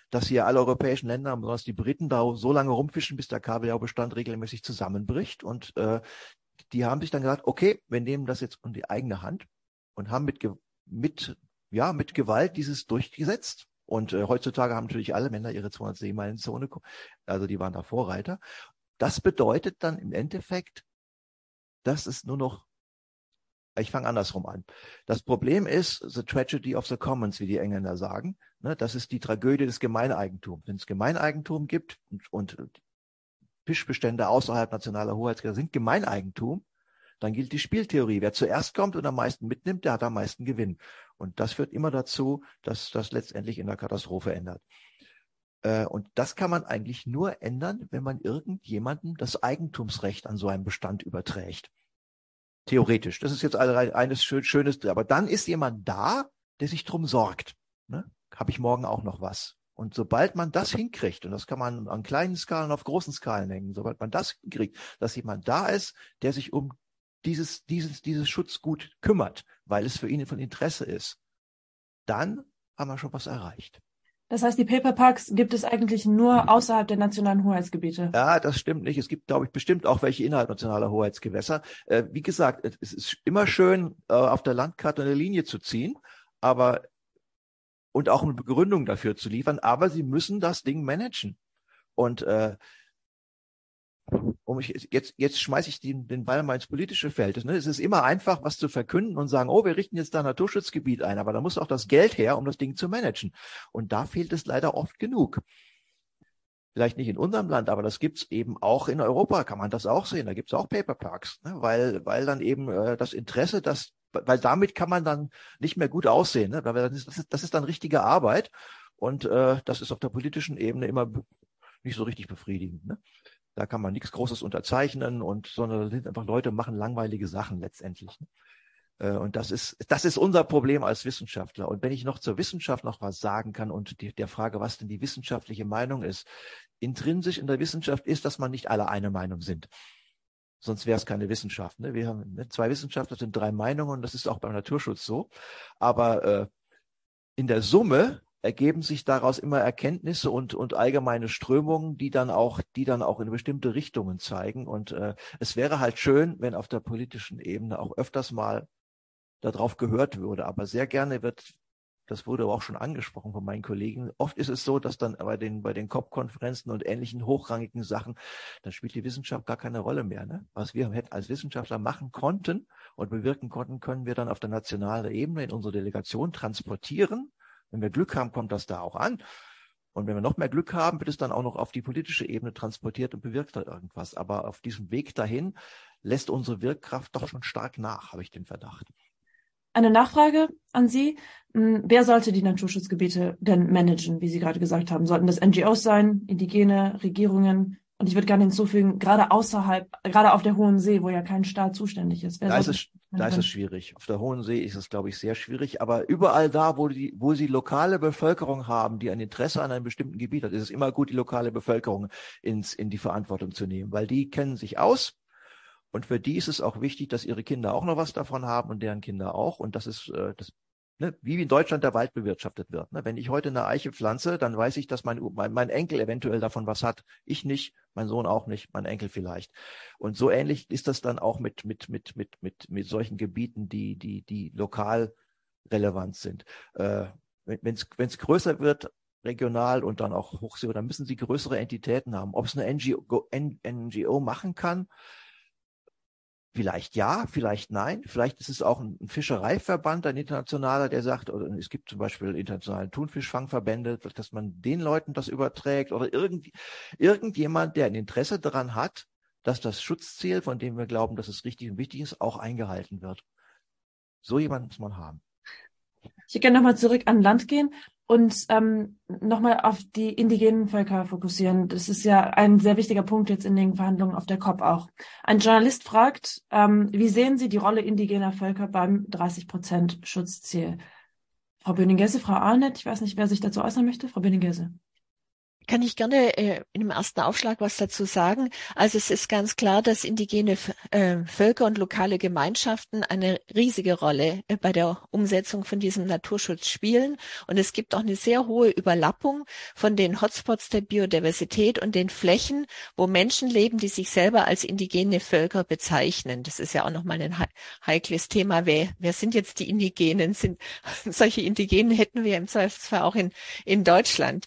dass hier alle europäischen Länder, besonders die Briten, da so lange rumfischen, bis der Kabeljaubestand regelmäßig zusammenbricht. Und die haben sich dann gesagt, okay, wir nehmen das jetzt in die eigene Hand und haben mit Gewalt dieses durchgesetzt. Und heutzutage haben natürlich alle Länder ihre 200 Seemeilenzone, also die waren da Vorreiter. Das bedeutet dann im Endeffekt, dass es nur noch, ich fange andersrum an. Das Problem ist the tragedy of the commons, wie die Engländer sagen. Ne, das ist die Tragödie des Gemeineigentums. Wenn es Gemeineigentum gibt und Fischbestände außerhalb nationaler Hoheitsgewässer sind Gemeineigentum, dann gilt die Spieltheorie. Wer zuerst kommt und am meisten mitnimmt, der hat am meisten Gewinn. Und das führt immer dazu, dass das letztendlich in der Katastrophe endet. Und das kann man eigentlich nur ändern, wenn man irgendjemandem das Eigentumsrecht an so einem Bestand überträgt. Theoretisch. Das ist jetzt eines Schönes, aber dann ist jemand da, der sich drum sorgt. Ne? Habe ich morgen auch noch was? Und sobald man das hinkriegt, und das kann man an kleinen Skalen, auf großen Skalen hängen, sobald man das hinkriegt, dass jemand da ist, der sich um dieses Schutzgut kümmert, weil es für ihn von Interesse ist, dann haben wir schon was erreicht. Das heißt, die Paper Parks gibt es eigentlich nur außerhalb der nationalen Hoheitsgebiete? Ja, das stimmt nicht. Es gibt, glaube ich, bestimmt auch welche innerhalb nationaler Hoheitsgewässer. Wie gesagt, es ist immer schön, auf der Landkarte eine Linie zu ziehen, und auch eine Begründung dafür zu liefern, aber sie müssen das Ding managen. Und jetzt schmeiße ich den Ball mal ins politische Feld. Ne? Es ist immer einfach, was zu verkünden und sagen, oh, wir richten jetzt da ein Naturschutzgebiet ein, aber da muss auch das Geld her, um das Ding zu managen. Und da fehlt es leider oft genug. Vielleicht nicht in unserem Land, aber das gibt's eben auch in Europa, kann man das auch sehen. Da gibt's auch Paper Parks, ne? weil dann eben das Interesse, weil damit kann man dann nicht mehr gut aussehen. Ne? Das ist dann richtige Arbeit und das ist auf der politischen Ebene immer nicht so richtig befriedigend. Ne? Da kann man nichts Großes unterzeichnen sondern sind einfach Leute, machen langweilige Sachen letztendlich. Ne? Und das ist unser Problem als Wissenschaftler. Und wenn ich noch zur Wissenschaft noch was sagen kann und der Frage, was denn die wissenschaftliche Meinung ist, intrinsisch in der Wissenschaft ist, dass man nicht alle eine Meinung sind. Sonst wäre es keine Wissenschaft. Ne? Wir haben 2 Wissenschaftler, sind 3 Meinungen und das ist auch beim Naturschutz so. Aber in der Summe ergeben sich daraus immer Erkenntnisse und allgemeine Strömungen, die dann auch in bestimmte Richtungen zeigen. Und es wäre halt schön, wenn auf der politischen Ebene auch öfters mal darauf gehört würde. Aber sehr gerne das wurde auch schon angesprochen von meinen Kollegen, oft ist es so, dass dann bei den COP-Konferenzen und ähnlichen hochrangigen Sachen, dann spielt die Wissenschaft gar keine Rolle mehr. Ne? Was wir als Wissenschaftler machen konnten und bewirken konnten, können wir dann auf der nationalen Ebene in unsere Delegation transportieren. Wenn wir Glück haben, kommt das da auch an. Und wenn wir noch mehr Glück haben, wird es dann auch noch auf die politische Ebene transportiert und bewirkt da irgendwas. Aber auf diesem Weg dahin lässt unsere Wirkkraft doch schon stark nach, habe ich den Verdacht. Eine Nachfrage an Sie. Wer sollte die Naturschutzgebiete denn managen, wie Sie gerade gesagt haben? Sollten das NGOs sein, indigene Regierungen? Und ich würde gerne hinzufügen, gerade auf der Hohen See, wo ja kein Staat zuständig ist. Da ist es schwierig. Auf der Hohen See ist es, glaube ich, sehr schwierig. Aber überall da, wo sie lokale Bevölkerung haben, die ein Interesse an einem bestimmten Gebiet hat, ist es immer gut, die lokale Bevölkerung in die Verantwortung zu nehmen, weil die kennen sich aus. Und für die ist es auch wichtig, dass ihre Kinder auch noch was davon haben und deren Kinder auch. Und das ist wie in Deutschland der Wald bewirtschaftet wird. Ne? Wenn ich heute eine Eiche pflanze, dann weiß ich, dass mein Enkel eventuell davon was hat. Ich nicht, mein Sohn auch nicht, mein Enkel vielleicht. Und so ähnlich ist das dann auch mit solchen Gebieten, die lokal relevant sind. Wenn es größer wird, regional und dann auch Hochsee, dann müssen sie größere Entitäten haben. Ob es eine NGO machen kann, vielleicht ja, vielleicht nein. Vielleicht ist es auch ein Fischereiverband, ein internationaler, der sagt, oder es gibt zum Beispiel internationale Thunfischfangverbände, dass man den Leuten das überträgt oder irgendjemand, der ein Interesse daran hat, dass das Schutzziel, von dem wir glauben, dass es richtig und wichtig ist, auch eingehalten wird. So jemand muss man haben. Ich würde gerne nochmal zurück an Land gehen und nochmal auf die indigenen Völker fokussieren. Das ist ja ein sehr wichtiger Punkt jetzt in den Verhandlungen auf der COP auch. Ein Journalist fragt, wie sehen Sie die Rolle indigener Völker beim 30% Schutzziel? Frau Böning-Gesse, Frau Arnett, ich weiß nicht, wer sich dazu äußern möchte. Frau Böning-Gesse. kann ich gerne in dem ersten Aufschlag was dazu sagen. Also es ist ganz klar, dass indigene Völker und lokale Gemeinschaften eine riesige Rolle bei der Umsetzung von diesem Naturschutz spielen. Und es gibt auch eine sehr hohe Überlappung von den Hotspots der Biodiversität und den Flächen, wo Menschen leben, die sich selber als indigene Völker bezeichnen. Das ist ja auch nochmal ein heikles Thema. Wer sind jetzt die Indigenen? Solche Indigenen hätten wir im Zweifelsfall auch in Deutschland.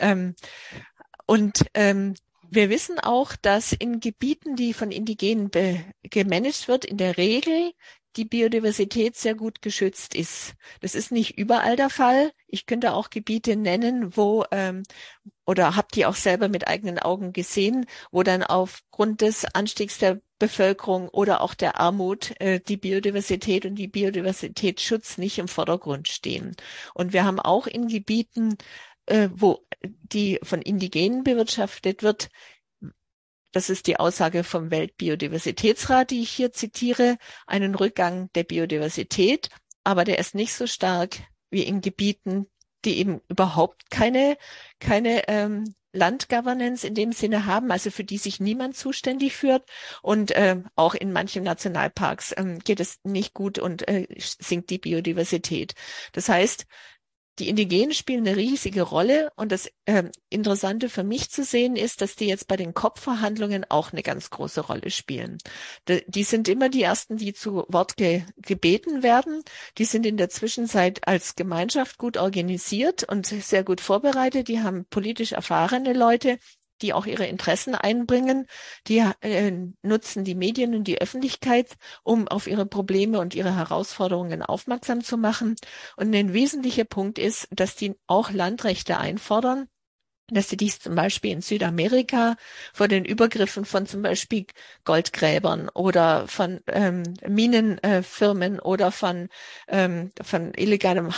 Wir wissen auch, dass in Gebieten, die von Indigenen gemanagt wird, in der Regel die Biodiversität sehr gut geschützt ist. Das ist nicht überall der Fall. Ich könnte auch Gebiete nennen, wo oder habe die auch selber mit eigenen Augen gesehen, wo dann aufgrund des Anstiegs der Bevölkerung oder auch der Armut die Biodiversität und die Biodiversitätsschutz nicht im Vordergrund stehen. Und wir haben auch in Gebieten, wo die von Indigenen bewirtschaftet wird, das ist die Aussage vom Weltbiodiversitätsrat, die ich hier zitiere, einen Rückgang der Biodiversität, aber der ist nicht so stark wie in Gebieten, die eben überhaupt keine Landgovernance in dem Sinne haben, also für die sich niemand zuständig führt. Und auch in manchen Nationalparks geht es nicht gut und sinkt die Biodiversität. Das heißt, die Indigenen spielen eine riesige Rolle und das Interessante für mich zu sehen ist, dass die jetzt bei den COP-Verhandlungen auch eine ganz große Rolle spielen. Die sind immer die Ersten, die zu Wort gebeten werden. Die sind in der Zwischenzeit als Gemeinschaft gut organisiert und sehr gut vorbereitet. Die haben politisch erfahrene Leute, die auch ihre Interessen einbringen. Die nutzen die Medien und die Öffentlichkeit, um auf ihre Probleme und ihre Herausforderungen aufmerksam zu machen. Und ein wesentlicher Punkt ist, dass die auch Landrechte einfordern, dass sie dies zum Beispiel in Südamerika vor den Übergriffen von zum Beispiel Goldgräbern oder von Minenfirmen oder von illegalem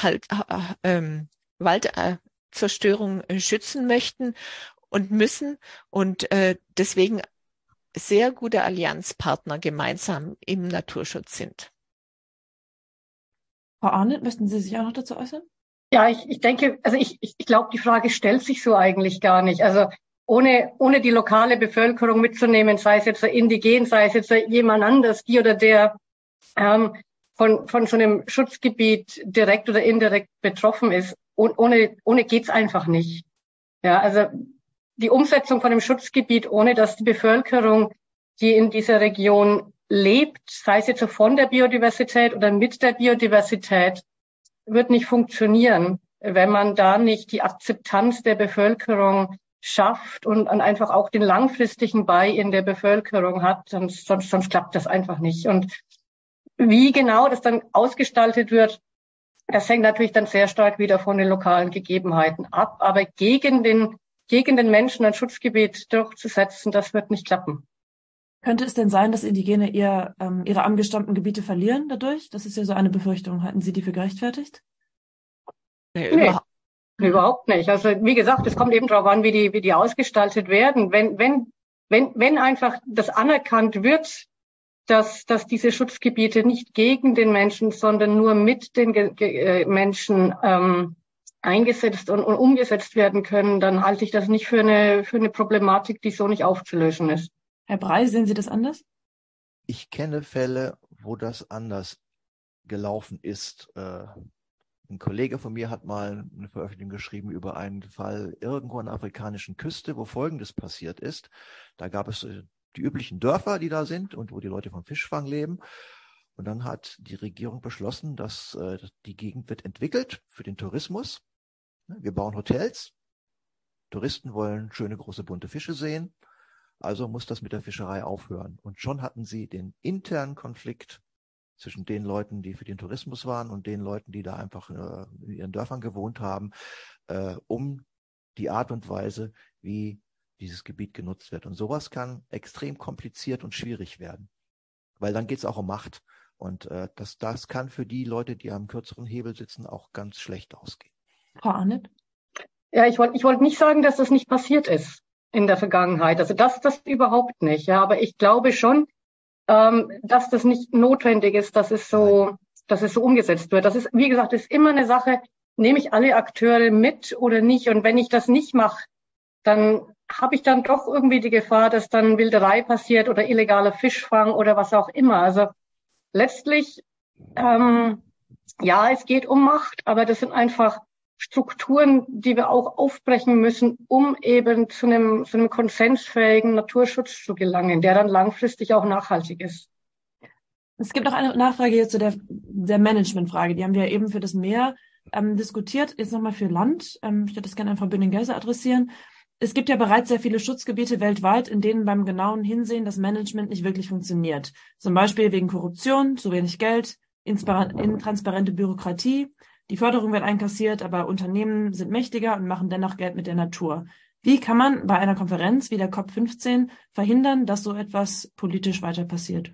Waldzerstörung schützen möchten und müssen und deswegen sehr gute Allianzpartner gemeinsam im Naturschutz sind. Frau Arndt, möchten Sie sich auch noch dazu äußern? Ja, ich denke, also ich glaube, die Frage stellt sich so eigentlich gar nicht. Also ohne die lokale Bevölkerung mitzunehmen, sei es jetzt indigen, sei es jetzt jemand anders, die oder der von so einem Schutzgebiet direkt oder indirekt betroffen ist, ohne geht's einfach nicht. Ja, also die Umsetzung von einem Schutzgebiet, ohne dass die Bevölkerung, die in dieser Region lebt, sei es jetzt so von der Biodiversität oder mit der Biodiversität, wird nicht funktionieren, wenn man da nicht die Akzeptanz der Bevölkerung schafft und einfach auch den langfristigen Buy-in der Bevölkerung hat, sonst klappt das einfach nicht. Und wie genau das dann ausgestaltet wird, das hängt natürlich dann sehr stark wieder von den lokalen Gegebenheiten ab. Aber gegen den Menschen ein Schutzgebiet durchzusetzen, das wird nicht klappen. Könnte es denn sein, dass Indigene ihre angestammten Gebiete verlieren dadurch? Das ist ja so eine Befürchtung. Halten Sie die für gerechtfertigt? Nee, überhaupt nicht. Also wie gesagt, es kommt eben darauf an, wie die ausgestaltet werden. Wenn einfach das anerkannt wird, dass diese Schutzgebiete nicht gegen den Menschen, sondern nur mit den Menschen eingesetzt und umgesetzt werden können, dann halte ich das nicht für eine Problematik, die so nicht aufzulösen ist. Herr Brey, sehen Sie das anders? Ich kenne Fälle, wo das anders gelaufen ist. Ein Kollege von mir hat mal eine Veröffentlichung geschrieben über einen Fall irgendwo an der afrikanischen Küste, wo Folgendes passiert ist. Da gab es die üblichen Dörfer, die da sind und wo die Leute vom Fischfang leben. Und dann hat die Regierung beschlossen, dass die Gegend wird entwickelt für den Tourismus. Wir bauen Hotels. Touristen wollen schöne, große, bunte Fische sehen. Also muss das mit der Fischerei aufhören. Und schon hatten sie den internen Konflikt zwischen den Leuten, die für den Tourismus waren und den Leuten, die da einfach in ihren Dörfern gewohnt haben, um die Art und Weise, wie dieses Gebiet genutzt wird. Und sowas kann extrem kompliziert und schwierig werden, weil dann geht es auch um Macht. Und das kann für die Leute, die am kürzeren Hebel sitzen, auch ganz schlecht ausgehen. Frau Arndt? Ja, ich wollte nicht sagen, dass das nicht passiert ist in der Vergangenheit. Also das überhaupt nicht. Ja, aber ich glaube schon, dass das nicht notwendig ist, dass es so umgesetzt wird. Das ist, wie gesagt, ist immer eine Sache, nehme ich alle Akteure mit oder nicht? Und wenn ich das nicht mache, dann habe ich dann doch irgendwie die Gefahr, dass dann Wilderei passiert oder illegaler Fischfang oder was auch immer. Also letztlich, ja, es geht um Macht, aber das sind einfach Strukturen, die wir auch aufbrechen müssen, um eben zu einem konsensfähigen Naturschutz zu gelangen, der dann langfristig auch nachhaltig ist. Es gibt auch eine Nachfrage hier zu der Managementfrage. Die haben wir ja eben für das Meer diskutiert. Jetzt nochmal für Land. Ich würde das gerne an Frau Böning-Gelser adressieren. Es gibt ja bereits sehr viele Schutzgebiete weltweit, in denen beim genauen Hinsehen das Management nicht wirklich funktioniert. Zum Beispiel wegen Korruption, zu wenig Geld, intransparente Bürokratie. Die Förderung wird einkassiert, aber Unternehmen sind mächtiger und machen dennoch Geld mit der Natur. Wie kann man bei einer Konferenz wie der COP15 verhindern, dass so etwas politisch weiter passiert?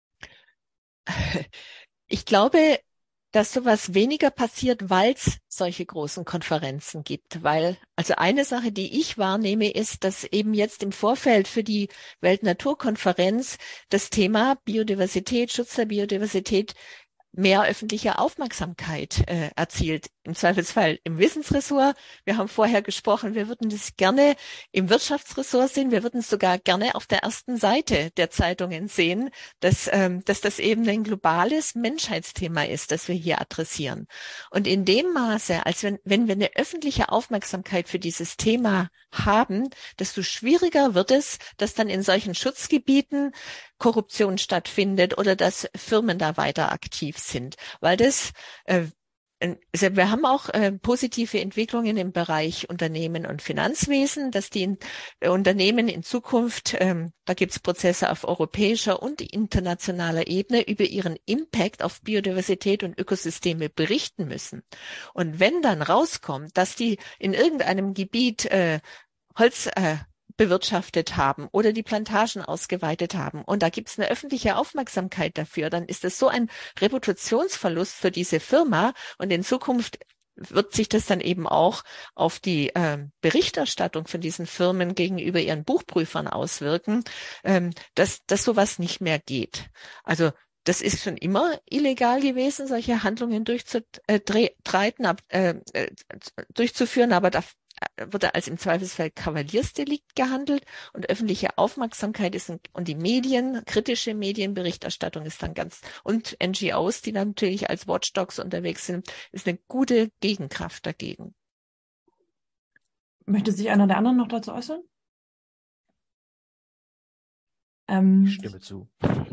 Ich glaube, dass sowas weniger passiert, weil es solche großen Konferenzen gibt. Weil, also eine Sache, die ich wahrnehme, ist, dass eben jetzt im Vorfeld für die Weltnaturkonferenz das Thema Biodiversität, Schutz der Biodiversität mehr öffentliche Aufmerksamkeit erzielt. Im Zweifelsfall im Wissensressort. Wir haben vorher gesprochen, wir würden das gerne im Wirtschaftsressort sehen. Wir würden es sogar gerne auf der ersten Seite der Zeitungen sehen, dass das eben ein globales Menschheitsthema ist, das wir hier adressieren. Und in dem Maße, als wenn wir eine öffentliche Aufmerksamkeit für dieses Thema haben, desto schwieriger wird es, dass dann in solchen Schutzgebieten Korruption stattfindet oder dass Firmen da weiter aktiv sind. Weil das wir haben auch positive Entwicklungen im Bereich Unternehmen und Finanzwesen, dass die Unternehmen in Zukunft, da gibt es Prozesse auf europäischer und internationaler Ebene, über ihren Impact auf Biodiversität und Ökosysteme berichten müssen. Und wenn dann rauskommt, dass die in irgendeinem Gebiet Holz bewirtschaftet haben oder die Plantagen ausgeweitet haben und da gibt es eine öffentliche Aufmerksamkeit dafür, dann ist das so ein Reputationsverlust für diese Firma und in Zukunft wird sich das dann eben auch auf die Berichterstattung von diesen Firmen gegenüber ihren Buchprüfern auswirken, dass sowas nicht mehr geht. Also das ist schon immer illegal gewesen, solche Handlungen durchzuführen, aber da wurde als im Zweifelsfall Kavaliersdelikt gehandelt und öffentliche Aufmerksamkeit ist und die Medien, kritische Medienberichterstattung ist dann und NGOs, die dann natürlich als Watchdogs unterwegs sind, ist eine gute Gegenkraft dagegen. Möchte sich einer der anderen noch dazu äußern? Ich stimme zu.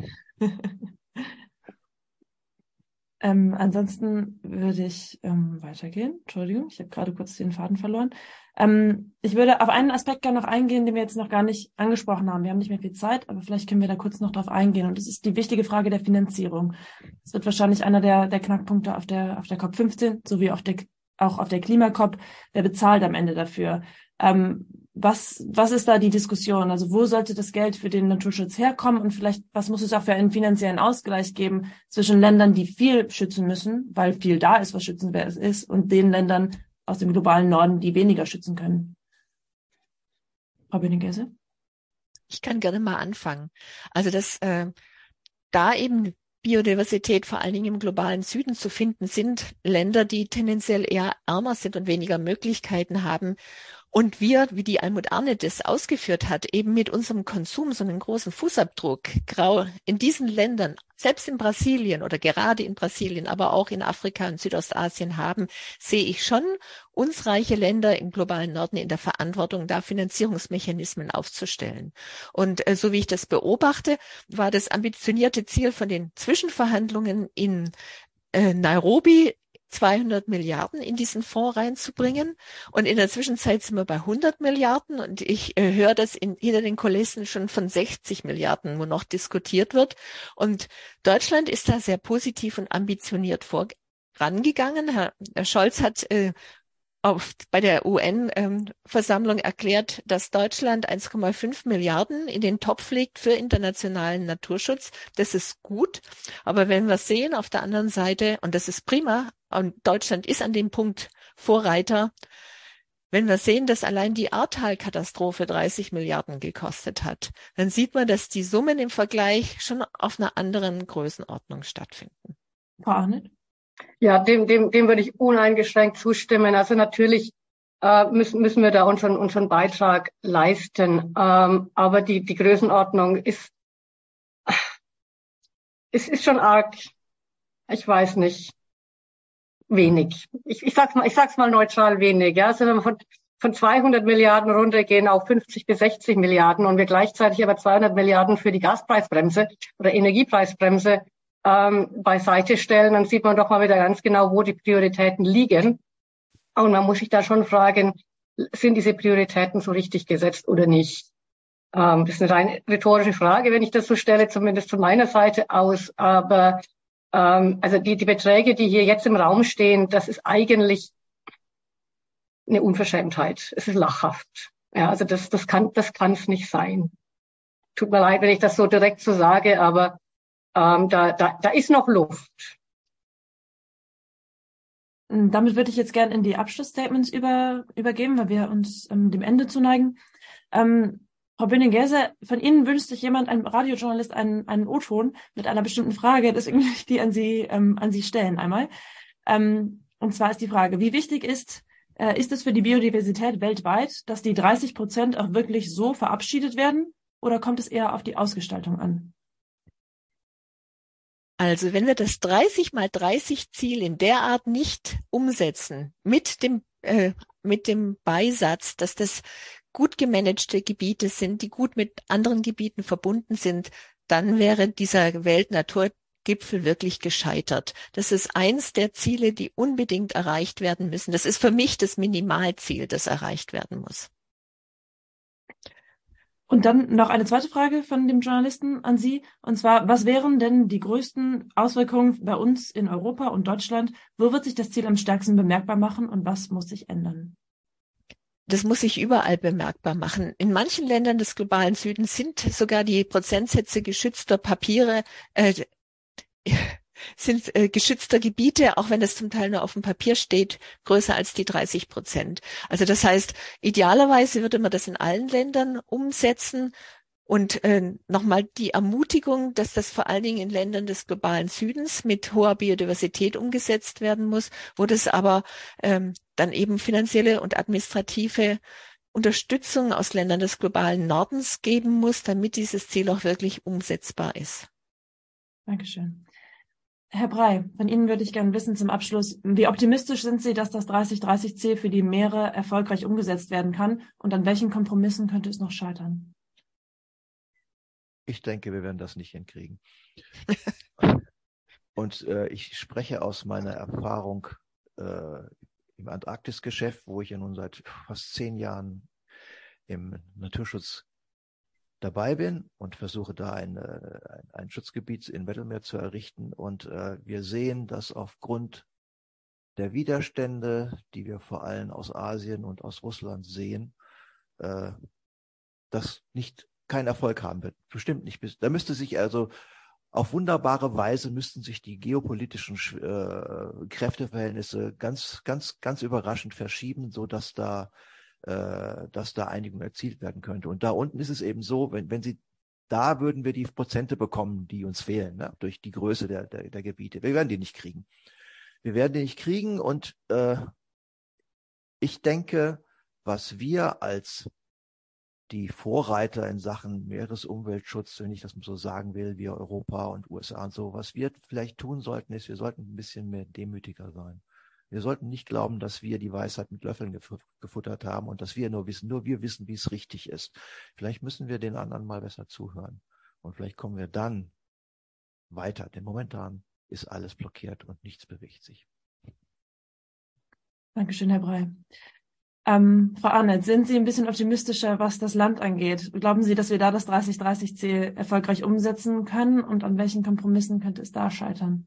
Ansonsten würde ich weitergehen. Entschuldigung, ich habe gerade kurz den Faden verloren. Ich würde auf einen Aspekt gerne noch eingehen, den wir jetzt noch gar nicht angesprochen haben. Wir haben nicht mehr viel Zeit, aber vielleicht können wir da kurz noch drauf eingehen. Und das ist die wichtige Frage der Finanzierung. Das wird wahrscheinlich einer der Knackpunkte auf der COP15, sowie auch auf der Klima-COP. Wer bezahlt am Ende dafür? Was ist da die Diskussion? Also wo sollte das Geld für den Naturschutz herkommen und vielleicht, was muss es auch für einen finanziellen Ausgleich geben zwischen Ländern, die viel schützen müssen, weil viel da ist, was schützenswert ist, und den Ländern aus dem globalen Norden, die weniger schützen können? Frau Böning-Gelser? Ich kann gerne mal anfangen. Also dass da eben Biodiversität vor allen Dingen im globalen Süden zu finden sind, Länder, die tendenziell eher ärmer sind und weniger Möglichkeiten haben. Und wir, wie die Almut Arne das ausgeführt hat, eben mit unserem Konsum so einen großen Fußabdruck in diesen Ländern, selbst in Brasilien oder gerade in Brasilien, aber auch in Afrika und Südostasien haben, sehe ich schon uns reiche Länder im globalen Norden in der Verantwortung, da Finanzierungsmechanismen aufzustellen. Und so wie ich das beobachte, war das ambitionierte Ziel von den Zwischenverhandlungen in Nairobi, 200 Milliarden in diesen Fonds reinzubringen. Und in der Zwischenzeit sind wir bei 100 Milliarden. Und ich höre, dass hinter den Kulissen schon von 60 Milliarden nur noch diskutiert wird. Und Deutschland ist da sehr positiv und ambitioniert vorangegangen. Herr Scholz hat bei der UN-Versammlung erklärt, dass Deutschland 1,5 Milliarden in den Topf legt für internationalen Naturschutz. Das ist gut. Aber wenn wir sehen auf der anderen Seite, und das ist prima, und Deutschland ist an dem Punkt Vorreiter, wenn wir sehen, dass allein die Ahrtal-Katastrophe 30 Milliarden gekostet hat, dann sieht man, dass die Summen im Vergleich schon auf einer anderen Größenordnung stattfinden. Frau Arnett? Ja, dem würde ich uneingeschränkt zustimmen. Also natürlich müssen wir da unseren Beitrag leisten. Aber die Größenordnung ist schon arg, ich weiß nicht, wenig. Ich sag's mal neutral wenig. Ja, also wenn wir von 200 Milliarden runtergehen auf 50 bis 60 Milliarden und wir gleichzeitig aber 200 Milliarden für die Gaspreisbremse oder Energiepreisbremse beiseite stellen, dann sieht man doch mal wieder ganz genau, wo die Prioritäten liegen. Und man muss sich da schon fragen, sind diese Prioritäten so richtig gesetzt oder nicht? Das ist eine rein rhetorische Frage, wenn ich das so stelle, zumindest von meiner Seite aus. Aber also die Beträge, die hier jetzt im Raum stehen, das ist eigentlich eine Unverschämtheit. Es ist lachhaft. Ja, also das kann's nicht sein. Tut mir leid, wenn ich das so direkt so sage, aber da ist noch Luft. Damit würde ich jetzt gerne in die Abschlussstatements übergeben, weil wir uns dem Ende zuneigen. Frau Böning-Gerse, von Ihnen wünscht sich jemand, ein Radiojournalist, einen O-Ton mit einer bestimmten Frage, deswegen will ich die an Sie stellen einmal. Und zwar ist die Frage, wie wichtig ist es für die Biodiversität weltweit, dass die 30% auch wirklich so verabschiedet werden, oder kommt es eher auf die Ausgestaltung an? Also wenn wir das 30x30 Ziel in der Art nicht umsetzen, mit dem Beisatz, dass das gut gemanagte Gebiete sind, die gut mit anderen Gebieten verbunden sind, dann wäre dieser Weltnaturgipfel wirklich gescheitert. Das ist eins der Ziele, die unbedingt erreicht werden müssen. Das ist für mich das Minimalziel, das erreicht werden muss. Und dann noch eine zweite Frage von dem Journalisten an Sie. Und zwar, was wären denn die größten Auswirkungen bei uns in Europa und Deutschland? Wo wird sich das Ziel am stärksten bemerkbar machen und was muss sich ändern? Das muss sich überall bemerkbar machen. In manchen Ländern des globalen Südens sind sogar die Prozentsätze geschützter Papiere, geschützter Gebiete, auch wenn das zum Teil nur auf dem Papier steht, größer als die 30%. Also das heißt, idealerweise würde man das in allen Ländern umsetzen. Und nochmal die Ermutigung, dass das vor allen Dingen in Ländern des globalen Südens mit hoher Biodiversität umgesetzt werden muss, wo das aber dann eben finanzielle und administrative Unterstützung aus Ländern des globalen Nordens geben muss, damit dieses Ziel auch wirklich umsetzbar ist. Dankeschön. Herr Brey, von Ihnen würde ich gerne wissen zum Abschluss, wie optimistisch sind Sie, dass das 30-30-Ziel für die Meere erfolgreich umgesetzt werden kann und an welchen Kompromissen könnte es noch scheitern? Ich denke, wir werden das nicht hinkriegen. Und ich spreche aus meiner Erfahrung im Antarktisgeschäft, wo ich ja nun seit fast 10 Jahren im Naturschutz dabei bin und versuche da ein Schutzgebiet in Weddell-Meer zu errichten. Und wir sehen, dass aufgrund der Widerstände, die wir vor allem aus Asien und aus Russland sehen, das keinen Erfolg haben wird. Bestimmt nicht. Da müsste sich also auf wunderbare Weise müssten sich die geopolitischen Kräfteverhältnisse ganz überraschend verschieben, so dass da Einigung erzielt werden könnte. Und da unten ist es eben so, da würden wir die Prozente bekommen, die uns fehlen, ne? Durch die Größe der Gebiete. Wir werden die nicht kriegen. Und ich denke, was wir als die Vorreiter in Sachen Meeresumweltschutz, wenn ich das so sagen will, wie Europa und USA und so, was wir vielleicht tun sollten, ist, wir sollten ein bisschen mehr demütiger sein. Wir sollten nicht glauben, dass wir die Weisheit mit Löffeln gefuttert haben und dass wir nur wir wissen, wie es richtig ist. Vielleicht müssen wir den anderen mal besser zuhören. Und vielleicht kommen wir dann weiter. Denn momentan ist alles blockiert und nichts bewegt sich. Dankeschön, Herr Brey. Frau Arnett, sind Sie ein bisschen optimistischer, was das Land angeht? Glauben Sie, dass wir da das 30-30-Ziel erfolgreich umsetzen können? Und an welchen Kompromissen könnte es da scheitern?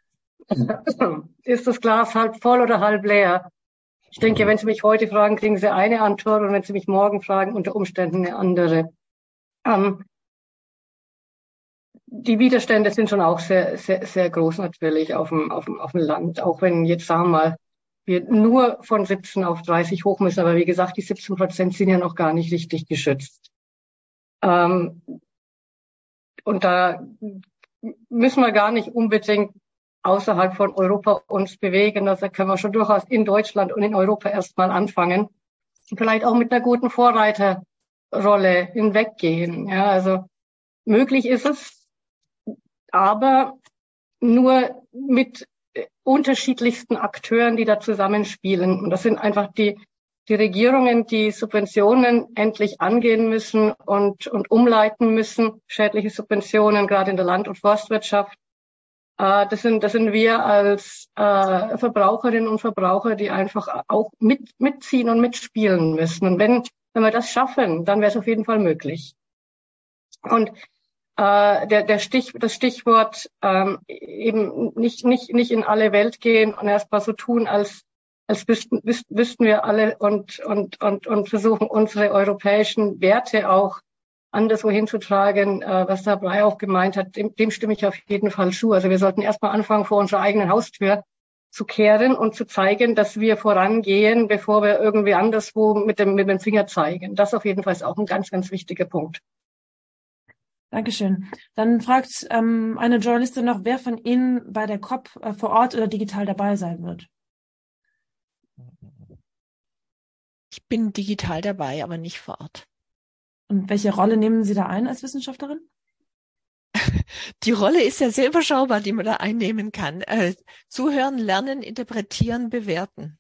Ist das Glas halb voll oder halb leer? Ich denke, wenn Sie mich heute fragen, kriegen Sie eine Antwort und wenn Sie mich morgen fragen, unter Umständen eine andere. Die Widerstände sind schon auch sehr, sehr, sehr groß natürlich auf dem Land, auch wenn jetzt, sagen wir mal, wir nur von 17 auf 30 hoch müssen. Aber wie gesagt, die 17% sind ja noch gar nicht richtig geschützt. Und da müssen wir gar nicht unbedingt außerhalb von Europa uns bewegen. Also können wir schon durchaus in Deutschland und in Europa erstmal anfangen. vielleicht auch mit einer guten Vorreiterrolle hinweggehen. Ja, also möglich ist es, aber nur mit unterschiedlichsten Akteuren, die da zusammenspielen. Und das sind einfach die Regierungen, die Subventionen endlich angehen müssen und umleiten müssen, schädliche Subventionen, gerade in der Land- und Forstwirtschaft. Das sind wir als Verbraucherinnen und Verbraucher, die einfach auch mitziehen und mitspielen müssen. Und wenn wir das schaffen, dann wäre es auf jeden Fall möglich. Und das Stichwort eben nicht in alle Welt gehen und erstmal so tun, als wüssten wir alle und versuchen unsere europäischen Werte auch anderswo hinzutragen, was der Brei auch gemeint hat, dem stimme ich auf jeden Fall zu. Also wir sollten erstmal anfangen, vor unserer eigenen Haustür zu kehren und zu zeigen, dass wir vorangehen, bevor wir irgendwie anderswo mit dem Finger zeigen. Das auf jeden Fall ist auch ein ganz, ganz wichtiger Punkt. Dankeschön. Dann fragt eine Journalistin noch, wer von Ihnen bei der COP vor Ort oder digital dabei sein wird. Ich bin digital dabei, aber nicht vor Ort. Und welche Rolle nehmen Sie da ein als Wissenschaftlerin? Die Rolle ist ja sehr überschaubar, die man da einnehmen kann. Zuhören, lernen, interpretieren, bewerten.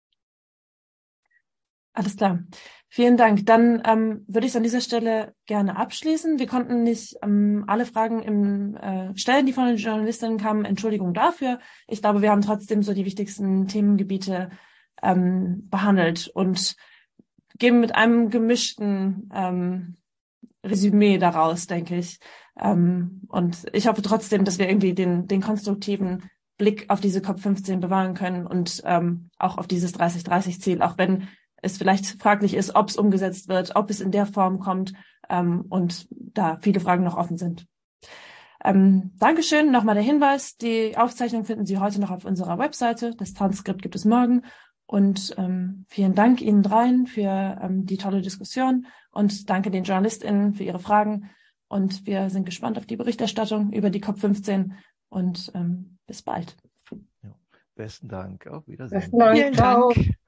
Alles klar. Vielen Dank. Dann würde ich es an dieser Stelle gerne abschließen. Wir konnten nicht alle Fragen stellen, die von den Journalistinnen kamen. Entschuldigung dafür. Ich glaube, wir haben trotzdem so die wichtigsten Themengebiete behandelt und gehen mit einem gemischten Resümee daraus, denke ich. Und ich hoffe trotzdem, dass wir irgendwie den konstruktiven Blick auf diese COP15 bewahren können und auch auf dieses 30-30-Ziel, auch wenn es vielleicht fraglich ist, ob es umgesetzt wird, ob es in der Form kommt und da viele Fragen noch offen sind. Dankeschön. Nochmal der Hinweis, die Aufzeichnung finden Sie heute noch auf unserer Webseite. Das Transkript gibt es morgen. Und vielen Dank Ihnen dreien für die tolle Diskussion und danke den JournalistInnen für Ihre Fragen. Und wir sind gespannt auf die Berichterstattung über die COP15 und bis bald. Ja, besten Dank. Auf Wiedersehen. Besten Dank. Vielen Dank.